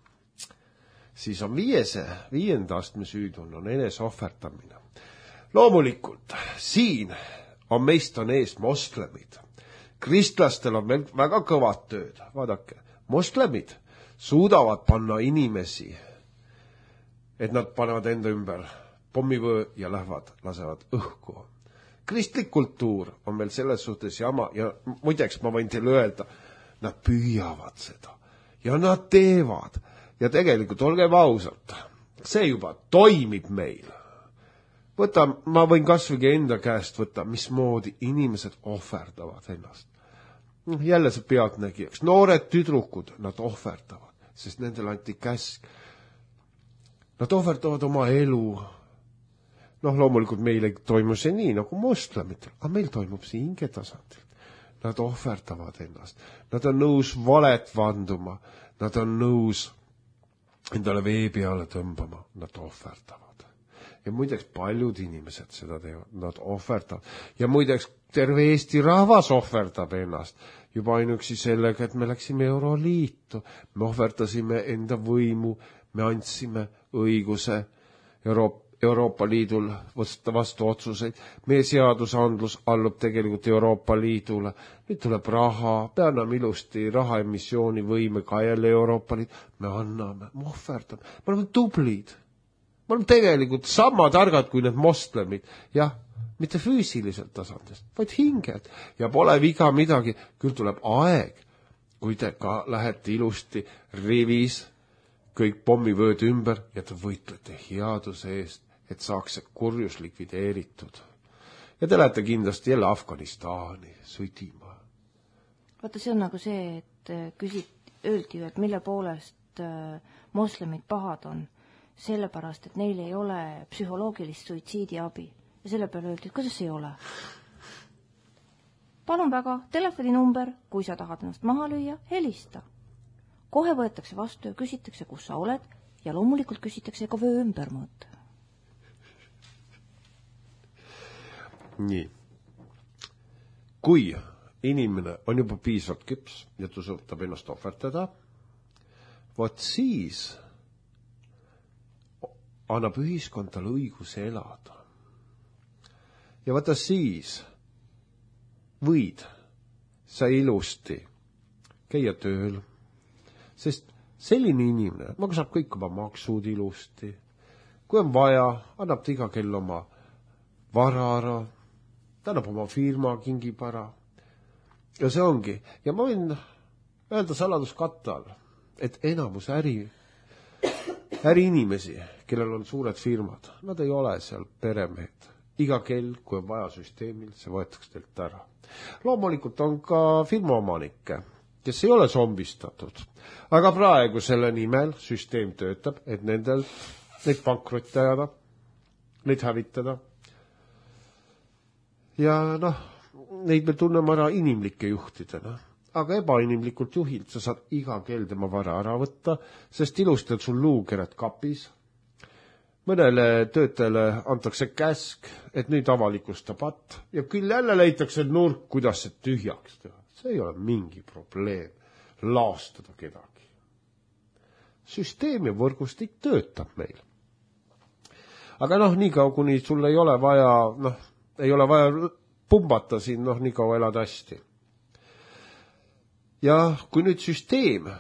siis on 5. astme süütunne on eneseohverdamine. Loomulikult, siin on meist on ees moslemid. Kristlastel on veel väga kõvad tööd. Vaadake, moslemid suudavad panna inimesi, et nad panevad enda ümber pommivöö ja lasevad õhku. Kristlik kultuur on veel selles suhtes jama ja muideks ma võin teile öelda, nad püüavad seda ja nad teevad ja tegelikult olgem ausalt, see juba toimib meil. Ma võin kasvõi enda käest võtta, mismoodi inimesed ohverdavad ennast. Jälle see pealtnägijaks. Noored tüdrukud, nad ohverdavad, sest nendel anti käsk. Nad ohverdavad oma elu. Loomulikult meil ei toimu see nii nagu moslemitel, aga meil toimub see hinge tasandil. Nad ohverdavad ennast. Nad on nõus valet vanduma. Nad on nõus endale vee peale tõmbama. Nad ohverdavad. Ja muideks paljud inimesed seda teevad, nad ohverdavad. Ja muideks terve Eesti rahvas ohverdab ennast. Juba ainuksi sellega, et me läksime Euroliitu. Me ohverdasime enda võimu, me andsime õiguse Euroopa Liidul võtta vastu otsuseid. Meie seadusandlus allub tegelikult Euroopa Liidule. Nüüd tuleb raha, me anname ilusti rahaemissiooni võime ka jälle Euroopa Liit. Me anname, me ohverdame, me oleme tublid. Me oleme tegelikult sama targad kui need moslemid. Jah, mitte füüsiliselt tasandist, vaid hinged. Ja pole viga midagi, küll tuleb aeg, kui te ka lähete ilusti rivis, kõik pommivööd ümber ja te võitlete headuse eest, et saaks see kurjus likvideeritud. Ja te lähete kindlasti jälle Afganistani sõdima. Vaata, see on nagu see, et öeldi ju, et mille poolest moslemid pahad on. Sellepärast, et neil ei ole psühholoogilist suitsiidiabi. Ja selle peale öeldi, et kuidas ei ole? Palun väga, telefoninumber, kui sa tahad ennast maha lüüa, helista. Kohe võetakse vastu ja küsitakse, kus sa oled ja loomulikult küsitakse ka vöö ümber mõõta. Nii. Kui inimene on juba piisavalt küps ja ta suutab ennast ohverdada, vot siis annab ühiskond talle õiguse elada. Ja vaata siis võid sa ilusti käia tööl, sest selline inimene, saab kõik oma maksud ilusti. Kui on vaja, annab ta iga kell oma vara ära, ta annab oma firma kingib ära. Ja see ongi. Ja ma võin öelda saladuskatta all, et enamus äriinimesi, kellel on suured firmad, nad ei ole seal peremehed. Iga kell, kui on vaja süsteemil, see võetakse teilt ära. Loomulikult on ka firmaomanikke, kes ei ole zombistatud. Aga praegu selle nimel süsteem töötab, et neid pankrotti ajada, neid hävitada. ja noh, neid me tunneme ära inimlike juhtidena, aga ebainimlikult juhilt sa saad iga kell tema vara ära võtta, sest ilusti on sul luukered kapis. Mõnele töötajale antakse käsk, et nüüd avalikusta patt ja küll jälle leitakse nurk, kuidas see tühjaks teha. See ei ole mingi probleem laastada kedagi. Süsteem ja võrgustik töötab meil. Aga noh, nii kaua, kuni sul ei ole vaja pumbata siin, nii kaua elad hästi. Ja kui nüüd süsteem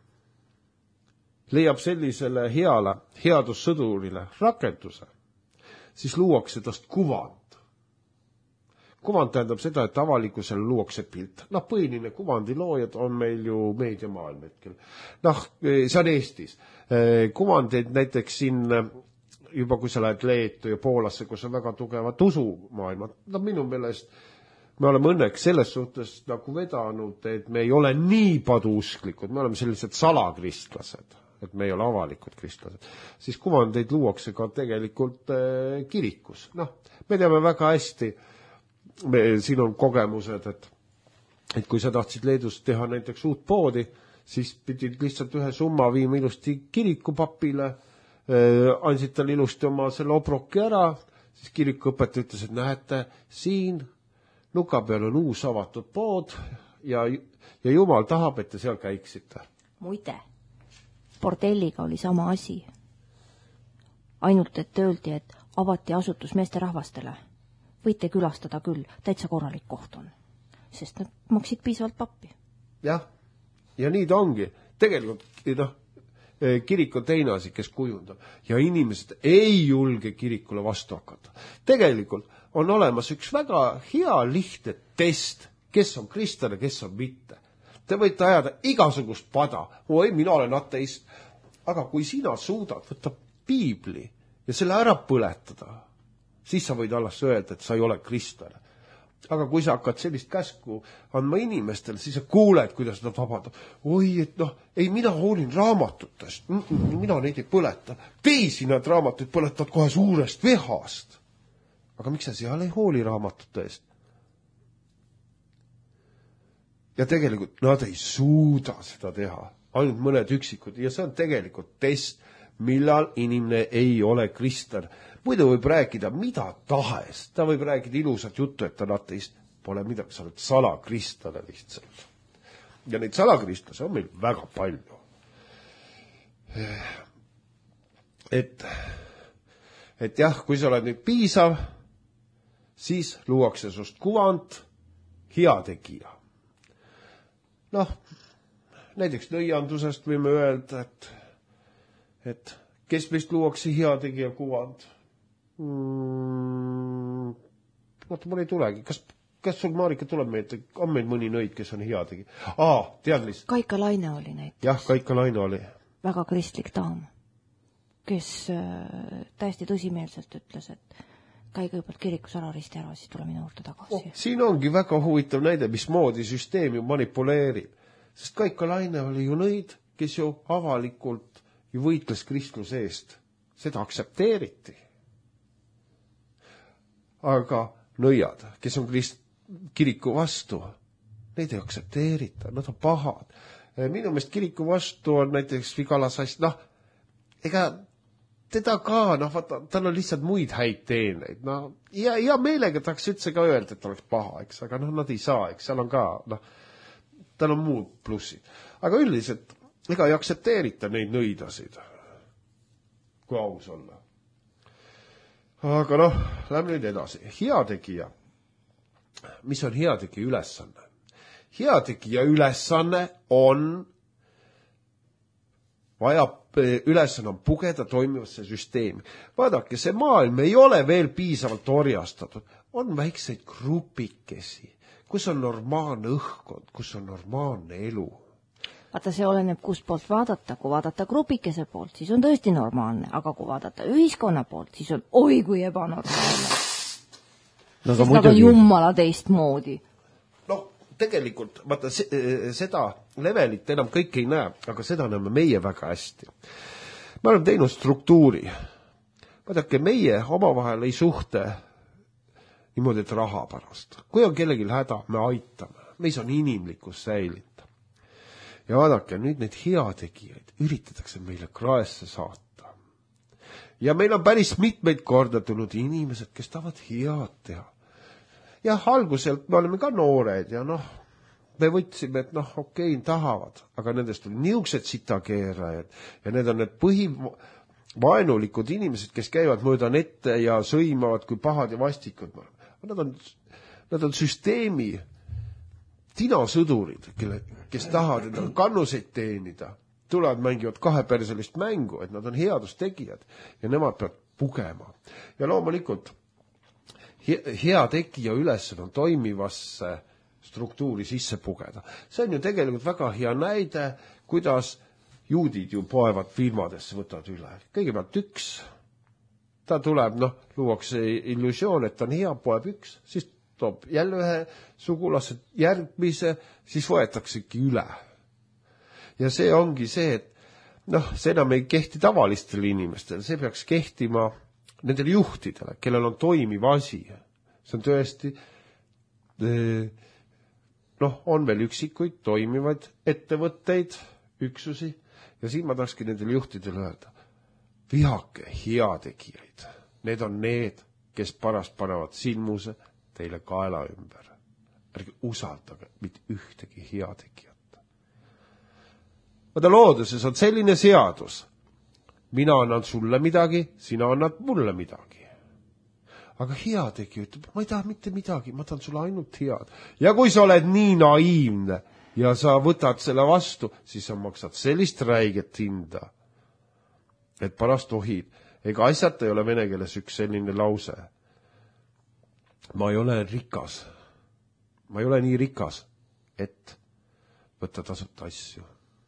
leiab sellisele headussõdurile rakenduse, siis luuakse tast kuvand. Kuvand tähendab seda, et avalikkusele luuakse pilt. Põhiline kuvandiloojad on meil ju meediamaailm hetkel. See on Eestis. Kuvandid näiteks siin, juba kui sa lähed Leetu ja Poolasse, kus on väga tugevad usumaailmad, minu meelest me oleme õnneks selles suhtes nagu vedanud, et me ei ole nii paduusklikud, me oleme sellised salakristlased, et me ei ole avalikud kristlased, siis kuvandeid luuakse ka tegelikult kirikus. Me teame väga hästi, siin on kogemused, et kui sa tahtsid Leedus teha näiteks uut poodi, siis pidid lihtsalt ühe summa viima ilusti kirikupapile, andsid tal ilusti oma selle obroki ära, siis kirikuõpetaja ütles, et näete, siin nuka peal on uus avatud pood ja Jumal tahab, et te seal käiksite. Muide, bordelliga oli sama asi. Ainult, et öeldi, et avati asutus meesterahvastele. Võite külastada küll, täitsa korralik koht on. Sest nad maksid piisavalt pappi. Jah, ja nii ta ongi. Tegelikult, kirik on teine asi, kes kujundab. Ja inimesed ei julge kirikule vastu hakata. Tegelikult on olemas üks väga hea lihtne test, kes on kristlane, kes on mitte. Te võite ajada igasugust pada. Mina olen ateist. Aga kui sina suudad võtta piibli ja selle ära põletada, siis sa võid alles öelda, et sa ei ole kristlane. Aga kui sa hakkad sellist käsku andma inimestele, siis sa kuuled, kuidas nad vabandavad. Ei, mina hoolin raamatutest. Mina neid ei põleta. Teisi nad raamatuid põletavad kohe suurest vehast. Aga miks sa seal ei hooli raamatute eest? Ja tegelikult nad ei suuda seda teha, ainult mõned üksikud. Ja see on tegelikult test, millal inimene ei ole kristlan. Muidu võib rääkida mida tahes. Ta võib rääkida ilusat juttu, et ta on ateist. Pole midagi, sa oled salakristlane lihtsalt. Ja neid salakristlasi on meil väga palju. Et jah, kui sa oled nüüd piisav, siis luuakse sust kuvand heategija. Näiteks nõiandusest võime öelda, et kes meist luuakse heategija kuvand? Mul ei tulegi. Kas sul, Marika, tuleb meelde, on meil mõni nõid, kes on heategija? Tead lihtsalt. Kaika Laine oli näiteks. Jah, Kaika Laine oli. Väga kristlik daam, kes täiesti tõsimeelselt ütles, et käi kõigepealt kirikus ära, risti ära, siis tule minu juurde tagasi. Siin ongi väga huvitav näide, mismoodi süsteem ju manipuleerib. Sest Kaika Laine oli ju nõid, kes ju avalikult ju võitles kristluse eest. Seda aktsepteeriti. Aga nõiad, kes on kiriku vastu, neid ei aktsepteerita, nad on pahad. Minu meelest kiriku vastu on näiteks Vigala Sass, ega teda ka, tal on lihtsalt muid häid teeneid. Ja meelega tahaks üldse ka öelda, et ta oleks paha, eks, aga nad ei saa, eks, seal on ka, tal on muud plussid. Aga üldiselt, ega ei aktsepteerita neid nõidasid, kui aus olla. Aga lähme nüüd edasi. Heategija. Mis on heategija ülesanne? Heategija ülesanne on ülesanne on pugeda toimivasse süsteemi. Vaadake, see maailm ei ole veel piisavalt orjastatud. On väikseid grupikesi, kus on normaalne õhkkond, kus on normaalne elu. Vaata, see oleneb kust poolt vaadata. Kui vaadata grupikese poolt, siis on tõesti normaalne, aga kui vaadata ühiskonna poolt, siis on oi kui ebanormaalne. Siis väga jummala teistmoodi. Tegelikult, vaata, seda levelit enam kõik ei näe, aga seda näeme meie väga hästi. Me oleme teinud struktuuri. Vaadake, meie omavahel ei suhte niimoodi, et raha pärast. Kui on kellelgi häda, me aitame. Meis on inimlikkus säilita. Ja vaadake, nüüd neid heategijaid üritatakse meile kraesse saata. Ja meil on päris mitmeid korda tulnud inimesed, kes tahavad head teha. Ja alguselt me oleme ka noored ja me võtsime, et okei, tahavad, aga nendest oli niisugused sitakeerajad ja need on need vaenulikud inimesed, kes käivad mööda nette ja sõimavad, kui pahad ja vastikud. Nad on süsteemi tinasõdurid, kes tahavad endale kannuseid teenida, tulevad mängivad kaheperselist mängu, et nad on headustegijad ja nemad peavad pugema. Ja loomulikult hea tegija ülesanne on toimivasse struktuuri sisse pugeda. See on ju tegelikult väga hea näide, kuidas juudid ju poevad firmadesse, võtavad üle. Kõigepealt üks, ta tuleb, luuakse illusioon, et ta on hea, poeb üks, siis toob jälle ühe sugulase järgmise, siis võetaksegi üle. Ja see ongi see, et see enam ei kehti tavalistele inimestele, see peaks kehtima nendele juhtidele, kellel on toimiv asi. See on tõesti, on veel üksikuid toimivaid ettevõtteid, üksusi, ja siin ma tahakski nendele juhtidele öelda, vihake heategijaid. Need on need, kes parast panevad silmuse teile kaela ümber. Ärge usaldage mitte ühtegi heategijat. Vaata, looduses on selline seadus. Mina annan sulle midagi, sina annad mulle midagi. Aga heategija ütleb, ma ei taha mitte midagi, ma tahan sulle ainult head. Ja kui sa oled nii naiivne ja sa võtad selle vastu, siis sa maksad sellist räiget hinda, et parast ohid. Ega asjata ei ole vene keeles üks selline lause. Ma ei ole rikas. Ma ei ole nii rikas, et võtta tasuta asju.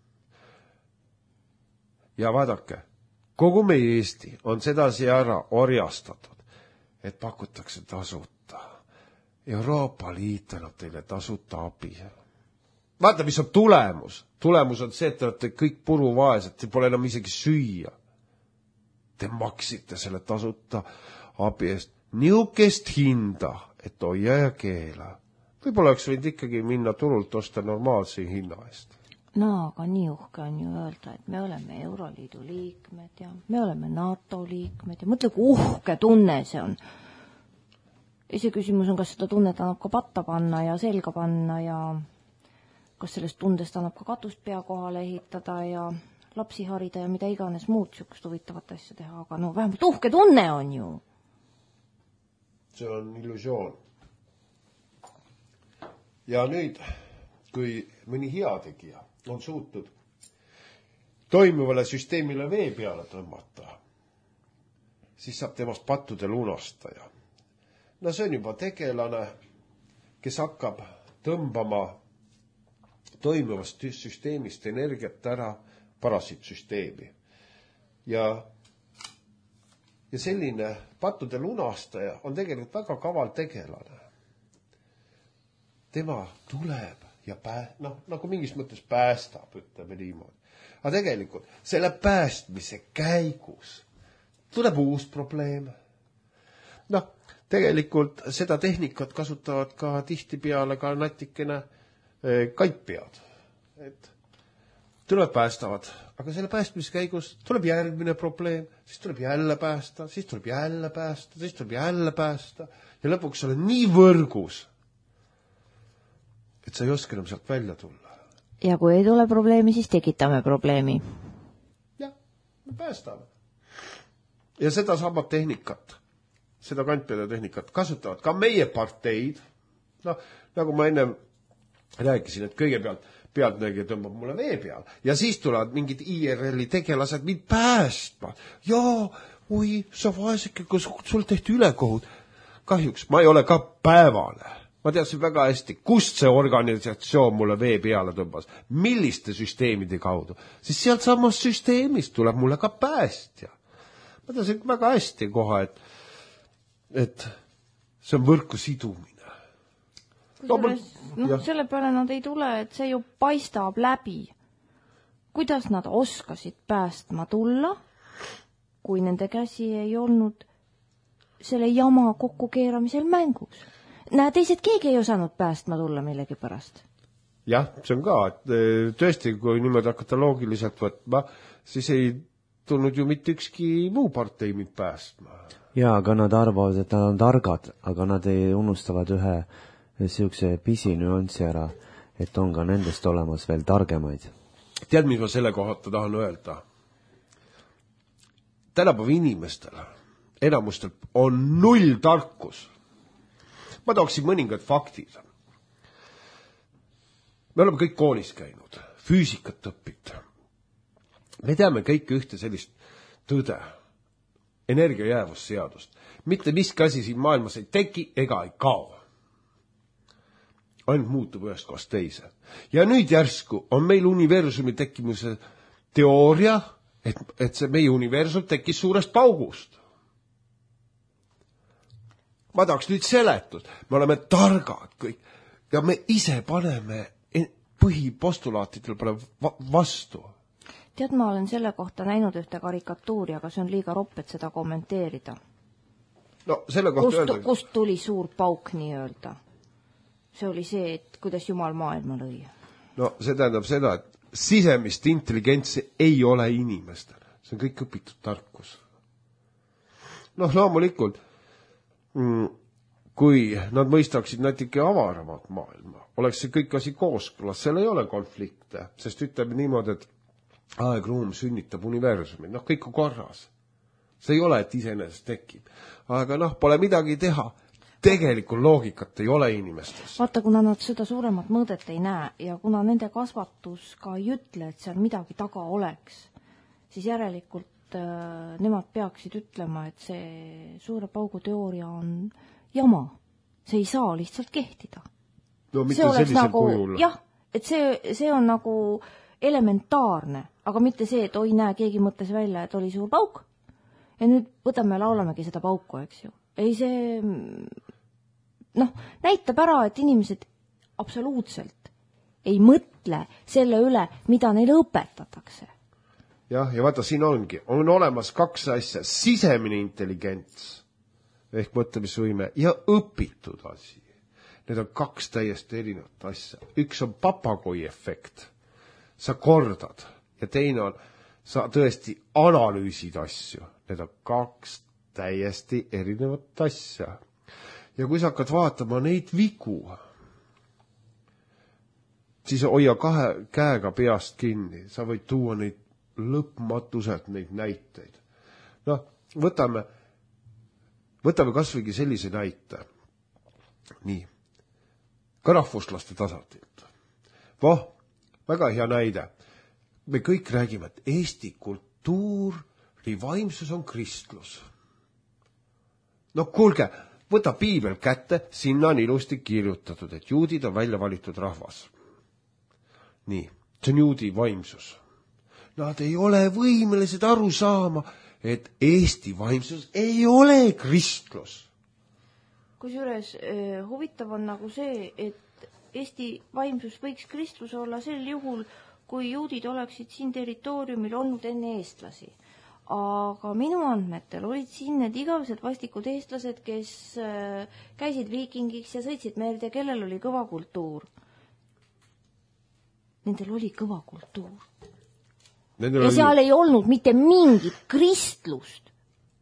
Ja vaadake, kogu meie Eesti on sedasi ära orjastatud, et pakutakse tasuta. Euroopa Liit annab teile tasuta abi. Vaata, mis on tulemus. Tulemus on see, et te olete kõik puruvaesed, te pole enam isegi süüa. Te maksite selle tasuta abi eest niukest hinda, et hoia ja keela. Võib-olla oleks võinud ikkagi minna turult osta normaalse hinna eest. Aga nii uhke on ju öelda, et me oleme Euroliidu liikmed ja me oleme NATO liikmed ja mõtle, kui uhke tunne see on. Ise küsimus on, kas seda tunnet annab ka patta panna ja selga panna ja kas sellest tundest annab ka katust pea kohale ehitada ja lapsi harida ja mida iganes muud sükust huvitavat asja teha, aga vähemalt uhke tunne on ju. See on illusioon. Ja nüüd, kui mõni heategija on suutnud toimivale süsteemile vee peale tõmmata, siis saab temast pattude lunastaja. See on juba tegelane, kes hakkab tõmbama toimivast süsteemist energiat ära parasiitsüsteemi. Ja selline pattude lunastaja on tegelikult väga kaval tegelane. Tema tuleb ja nagu mingis mõttes päästab, ütleme niimoodi. Aga tegelikult selle päästmise käigus tuleb uus probleem. Tegelikult seda tehnikat kasutavad ka tihtipeale ka natikene kaitpead. Et tuleb päästavad, aga selle päästmise käigus tuleb järgmine probleem, siis tuleb jälle päästa, siis tuleb jälle päästa, siis tuleb jälle päästa ja lõpuks oled nii võrgus, et sa ei oska enam sealt välja tulla. Ja kui ei tule probleemi, siis tekitame probleemi. Jah, me päästame. Ja seda samat tehnikat, seda kantpeade tehnikat kasutavad ka meie parteid. Nagu ma enne rääkisin, et kõigepealt pealtnägija tõmbab mulle vee peal ja siis tulevad mingid IRL-i tegelased mind päästma. Sa vaeseke, kui sul tehti ülekohut. Kahjuks ma ei ole ka päevane. Ma teadsin väga hästi, kust see organisatsioon mulle vee peale tõmbas, milliste süsteemide kaudu. Siis sealt samast süsteemist tuleb mulle ka päästja. Ma teadsin väga hästi kohe, et see on võrku sidumine. Selle peale nad ei tule, et see ju paistab läbi. Kuidas nad oskasid päästma tulla, kui nende käsi ei olnud selle jama kokkukeeramisel mängus. Näe, teised keegi ei osanud päästma tulla millegipärast. Jah, see on ka, et tõesti, kui niimoodi hakata loogiliselt võtma, siis ei tulnud ju mitte ükski muu partei mind päästma. Jaa, aga nad arvavad, et nad on targad, aga nad ei unustavad ühe siukse pisinüanssi ära, et on ka nendest olemas veel targemaid. Tead, mis ma selle kohata tahan öelda? Tänapäeva inimestel, enamustel on null tarkus. Ma tooksin mõningad faktid. Me oleme kõik koolis käinud, füüsikat õppinud. Me teame kõike ühte sellist tõde, energiajäävusseadust. Mitte miski asi siin maailmas ei teki ega ei kao. Ainult muutub ühest kohast teise. Ja nüüd järsku on meil universumi tekkimise teooria, et see meie universum tekkis suurest paugust. Ma tahaks nüüd seletust. Me oleme targad kõik ja me ise paneme põhipostulaatidele pole vastu. Tead, ma olen selle kohta näinud ühte karikatuuri, aga see on liiga ropp, et seda kommenteerida. No, selle kohta kust tuli suur pauk nii öelda? See oli see, et kuidas Jumal maailma lõi. No, see tähendab seda, et sisemist intelligentsi ei ole inimestel. See on kõik õpitud tarkus. Noh, loomulikult, kui nad mõistaksid natuke avaramat maailma, oleks see kõik asi kooskõlas, seal ei ole konflikte, sest ütleme niimoodi, et aeg-ruum sünnitab universumi, noh, kõik on korras. See ei ole, et iseenesest tekib. Aga noh, pole midagi teha. Tegelikult loogikat ei ole inimestes. Vaata, kuna nad seda suuremat mõõdet ei näe ja kuna nende kasvatus ka ei ütle, et seal midagi taga oleks, siis järelikult nemad peaksid ütlema, et see suure paugu teooria on jama. See ei saa lihtsalt kehtida. No mitte sellisel nagu, kujul. Jah, et see on nagu elementaarne, aga mitte see, et oi näe, keegi mõtles välja, et oli suur pauk ja nüüd võtame ja laulamegi seda pauku, eks ju. Ei see, näitab ära, et inimesed absoluutselt ei mõtle selle üle, mida neile õpetatakse. Jah, ja vaata, siin ongi, on olemas kaks asja, sisemine intelligents ehk mõtlemisvõime ja õpitud asi. Need on kaks täiesti erinevat asja. Üks on papagoi efekt. Sa kordad ja teine on, sa tõesti analüüsid asju. Need on kaks täiesti erinevat asja. Ja kui sa hakkad vaatama neid vigu, siis hoia kahe käega peast kinni. Sa võid tuua neid lõpmatuselt neid näiteid. Noh, võtame kasvõigi sellise näite. Nii. Ka rahvuslaste tasandilt. Väga hea näide. Me kõik räägime, et Eesti kultuuri vaimsus on kristlus. No kuulge, võta piibel kätte, sinna on ilusti kirjutatud, et juudid on välja valitud rahvas. Nii, see on juudi vaimsus. Nad ei ole võimelised aru saama, et Eesti vaimsus ei ole kristlus. Kusjuures huvitav on nagu see, et Eesti vaimsus võiks kristlus olla sel juhul, kui juudid oleksid siin territooriumil olnud enne eestlasi. Aga minu andmetel olid siin need igavesed vastikud eestlased, kes käisid viikingiks ja sõitsid merd ja kellel oli kõva kultuur. Nendel oli kõva kultuur. Ja seal ei olnud mitte mingit kristlust.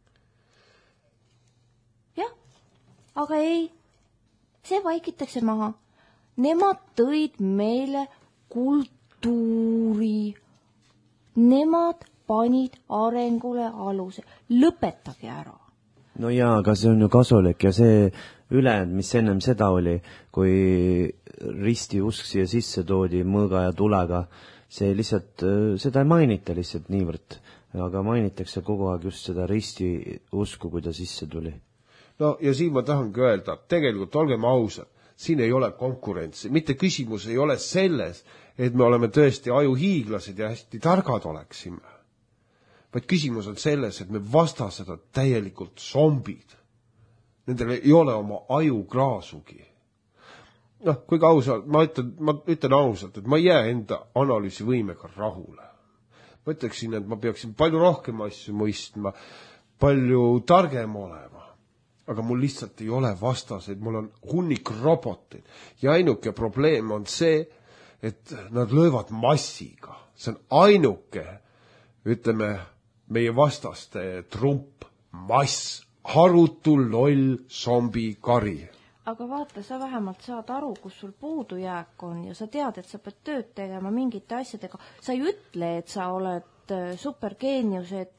Jah, aga ei, see vaikitakse maha. Nemad tõid meile kultuuri. Nemad panid arengule aluse. Lõpetage ära. No jaa, aga see on ju kasulik ja see ülejäänud, mis ennem seda oli, kui ristiusk siia sisse toodi mõõga ja tulega, see lihtsalt, seda ei mainita lihtsalt niivõrd, aga mainitakse kogu aeg just seda ristiusku, kui ta sisse tuli. No ja siin ma tahangi öelda, tegelikult olgem ausad, siin ei ole konkurentsi. Mitte küsimus ei ole selles, et me oleme tõesti ajuhiiglased ja hästi targad oleksime. Vaid küsimus on selles, et me vastased on täielikult zombid. Nendel ei ole oma aju kraasugi. Noh, kui ausalt, ma ütlen ausalt, et ma ei jää enda analüüsivõimega rahule. Ma ütleksin, et ma peaksin palju rohkem asju mõistma, palju targem olema. aga mul lihtsalt ei ole vastaseid, mul on hunnik roboteid ja ainuke probleem on see, et nad löövad massiga. See on ainuke, ütleme, meie vastaste trump, mass, harutu loll zombikari. Aga vaata, sa vähemalt saad aru, kus sul puudujääk on ja sa tead, et sa pead tööd tegema mingite asjadega. Sa ei ütle, et sa oled supergeenius, et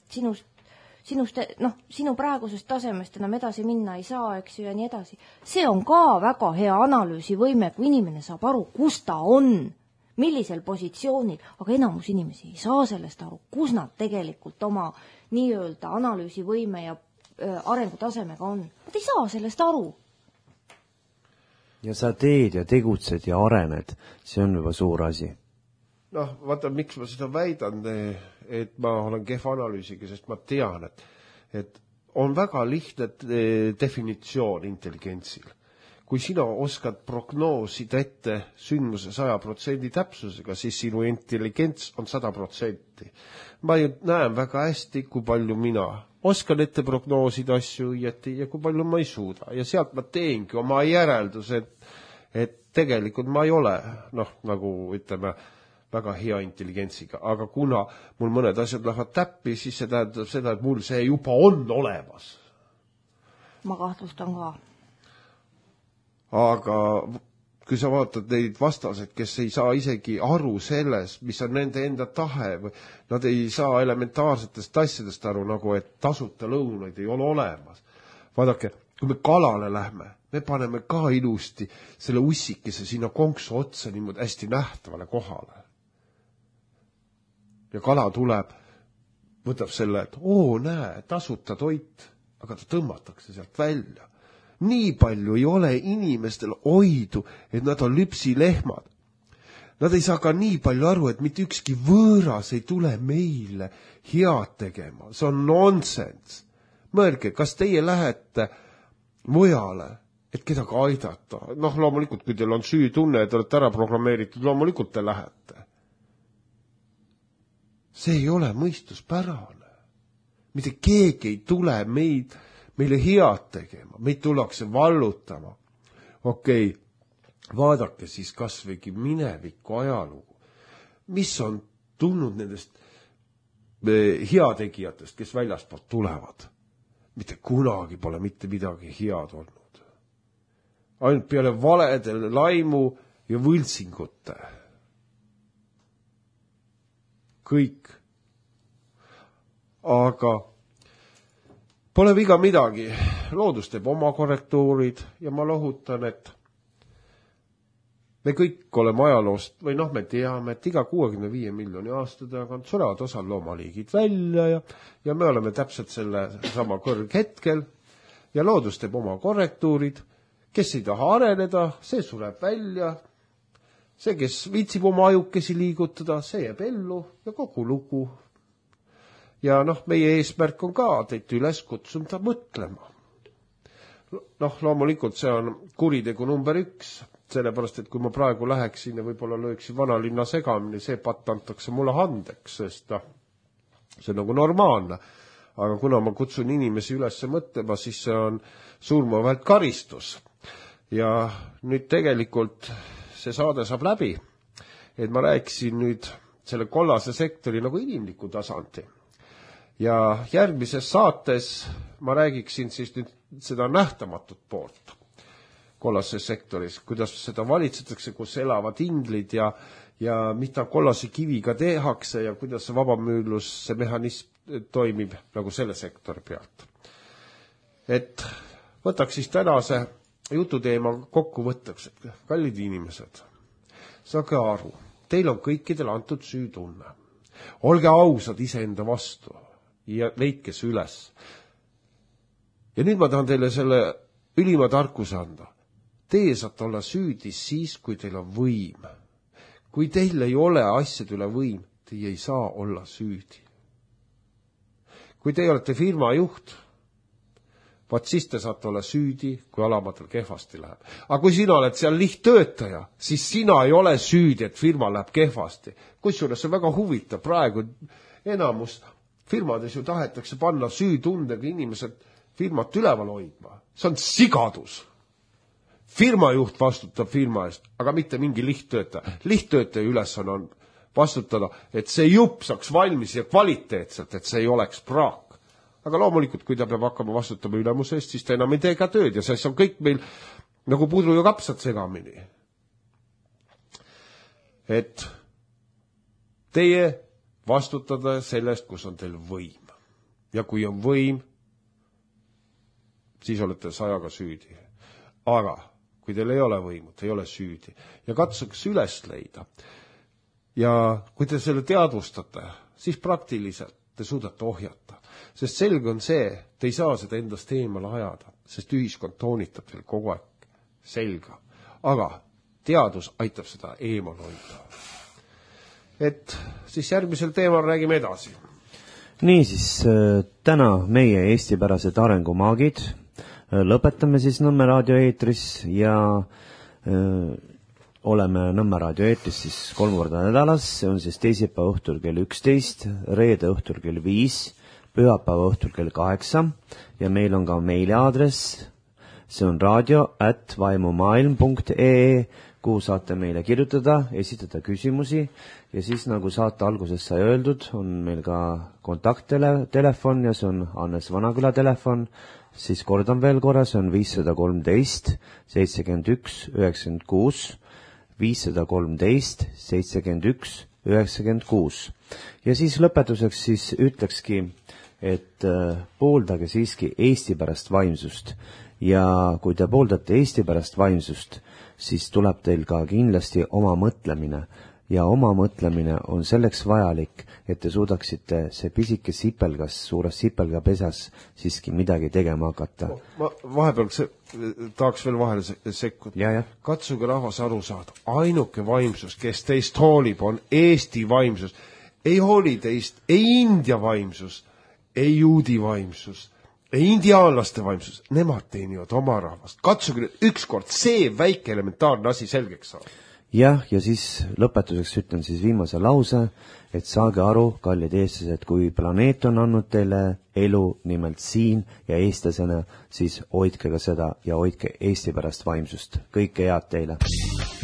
sinu praegusest tasemest enam edasi minna ei saa, eks ju, ja nii edasi. See on ka väga hea analüüsivõime, kui inimene saab aru, kus ta on, millisel positsioonil, aga enamus inimesi ei saa sellest aru, kus nad tegelikult oma nii-öelda analüüsivõime ja arengutasemega on. Nad ei saa sellest aru. Ja sa teed ja tegutsed ja arened, see on juba suur asi. Noh, vaata, miks ma seda väidan, et ma olen kehva analüüsiga, sest ma tean, et on väga lihtne definitsioon intelligentsil. Kui sina oskad prognoosida ette sündmuse 100% täpsusega, siis sinu intelligents on 100%. Ma ju näen väga hästi, kui palju mina oskan ette prognoosida asju õieti ja kui palju ma ei suuda. Ja sealt ma teengi oma järelduse, et tegelikult ma ei ole, nagu ütleme, väga hea intelligentsiga. Aga kuna mul mõned asjad lähevad täppi, siis see tähendab seda, et mul see juba on olemas. Ma kahtlustan ka. Aga kui sa vaatad neid vastased, kes ei saa isegi aru selles, mis on nende enda tahe, või nad ei saa elementaarsetest asjadest aru, nagu et tasuta lõunaid ei ole olemas. Vaadake, kui me kalale lähme, me paneme ka ilusti selle ussikese sinna konksu otsa niimoodi hästi nähtavale kohale. Ja kala tuleb, võtab selle, et näe, tasuta toit, aga ta tõmmatakse sealt välja. Nii palju ei ole inimestel oidu, et nad on lüpsilehmad. Nad ei saa ka nii palju aru, et mitte ükski võõras ei tule meile head tegema. See on nonsense. Mõelge, kas teie lähete mujale, et kedagi aidata? Loomulikult, kui teil on süütunne, et olete ära programmeeritud, loomulikult te lähete. See ei ole mõistuspärane. Mitte keegi ei tule meile head tegema, meid tullakse vallutama. Okei, vaadake siis kasvõigi mineviku ajalugu. Mis on tulnud nendest heategijatest, kes väljaspoolt tulevad? Mitte kunagi pole mitte midagi head olnud. Ainult peale valedel laimu ja võltsingute. Kõik. Aga pole viga midagi. Loodus teeb oma korrektuurid ja ma lohutan, et me kõik oleme ajaloost, või me teame, et iga 65 miljoni aasta tagant surevad osad loomaliigid välja ja me oleme täpselt selle sama kõrghetkel ja loodus teeb oma korrektuurid. Kes ei taha areneda, see sureb välja. See, kes viitsib oma ajukesi liigutada, see jääb ellu ja kogu lugu. Ja meie eesmärk on ka teid üles kutsumda mõtlema. Loomulikult see on kuritegu number 1, sellepärast, et kui ma praegu läheksin ja võib-olla lööksin vanalinna segamini, see patt antakse mulle andeks, sest see on nagu normaalne. Aga kuna ma kutsun inimesi üles mõtlema, siis see on surmavalt karistus. Ja nüüd tegelikult see saade saab läbi, et ma rääkisin nüüd selle kollase sektori nagu inimliku tasandi. Ja järgmises saates ma räägiksin siis nüüd seda nähtamatut poolt kollases sektoris, kuidas seda valitsetakse, kus elavad inglid ja mida kollase kiviga tehakse ja kuidas see vabamüülus, see mehhanism toimib nagu selle sektori pealt. Et võtaks siis tänase jututeema kokkuvõtteks, et kallid inimesed, saage aru, teil on kõikidel antud süütunne. Olge ausad iseenda vastu ja leidke see üles. Ja nüüd ma tahan teile selle ülima tarkuse anda. Teie saate olla süüdi siis, kui teil on võim. Kui teil ei ole asjad üle võim, teie ei saa olla süüdi. Kui teie olete firma juht, vaat siis te saate olla süüdi, kui alamatel kehvasti läheb. Aga kui sina oled seal lihttöötaja, siis sina ei ole süüdi, et firma läheb kehvasti. Kusjuures see väga huvitav praegu enamus firmades ju tahetakse panna süütundega inimesed firmat üleval hoidma. See on sigadus. Firmajuht vastutab firma eest, aga mitte mingi lihttöötaja. Lihttöötaja ülesanne on vastutada, et see jupp saaks valmis ja kvaliteetselt, et see ei oleks praak. Aga loomulikult, kui ta peab hakkama vastutama ülemuse eest, siis ta enam ei tee ka tööd ja see on kõik meil nagu pudru ja kapsad segamini. Et teie vastutada sellest, kus on teil võim. Ja kui on võim, siis olete 100 süüdi. Aga kui teil ei ole võimu, te ei ole süüdi. Ja katsuks üles leida. Ja kui te selle teadvustate, siis praktiliselt te suudate ohjata. Sest selge on see, te ei saa seda endast eemale ajada, sest ühiskond toonitab teil kogu aeg selga. Aga teadus aitab seda eemal hoida. Et siis järgmisel teemal räägime edasi. Niisiis, täna meie eestipärased arengumaagid lõpetame siis Nõmme raadio eetris ja oleme Nõmme raadio eetris siis 3 korda nädalas, see on siis teisipäeva õhtul kell 11, reede õhtul kell 5, pühapäeva õhtul kell 8 ja meil on ka meiliaadress, see on radio@vaimumaailm.ee, kuhu saate meile kirjutada, esitada küsimusi ja siis nagu saate alguses sai öeldud, on meil ka kontakttelefon ja see on Hannes Vanaküla telefon, siis kordan veel korra, see on 513 71 96, 513 71 96. Ja siis lõpetuseks siis ütlekski, et pooldage siiski Eesti pärast vaimsust ja kui te pooldate Eesti pärast vaimsust, siis tuleb teil ka kindlasti oma mõtlemine ja oma mõtlemine on selleks vajalik, et te suudaksite see pisike sipelgas, suures sipelgapesas siiski midagi tegema hakata. Ma vahepeal tahaks veel vahele sekkuda. Katsuge rahvas aru saada. Ainuke vaimsus, kes teist hoolib, on Eesti vaimsus. Ei hooli teist, ei India vaimsus, ei juudi vaimsus, ei indiaanlaste vaimsus. Nemad teenivad oma rahvast. Katsuge nüüd ükskord see väike elementaarne asi selgeks saada. Ja siis lõpetuseks ütlen siis viimase lause, et saage aru, kallid eestlased, kui planeet on andnud teile elu nimelt siin ja eestlasena, siis hoidke ka seda ja hoidke Eesti pärast vaimsust. Kõike head teile!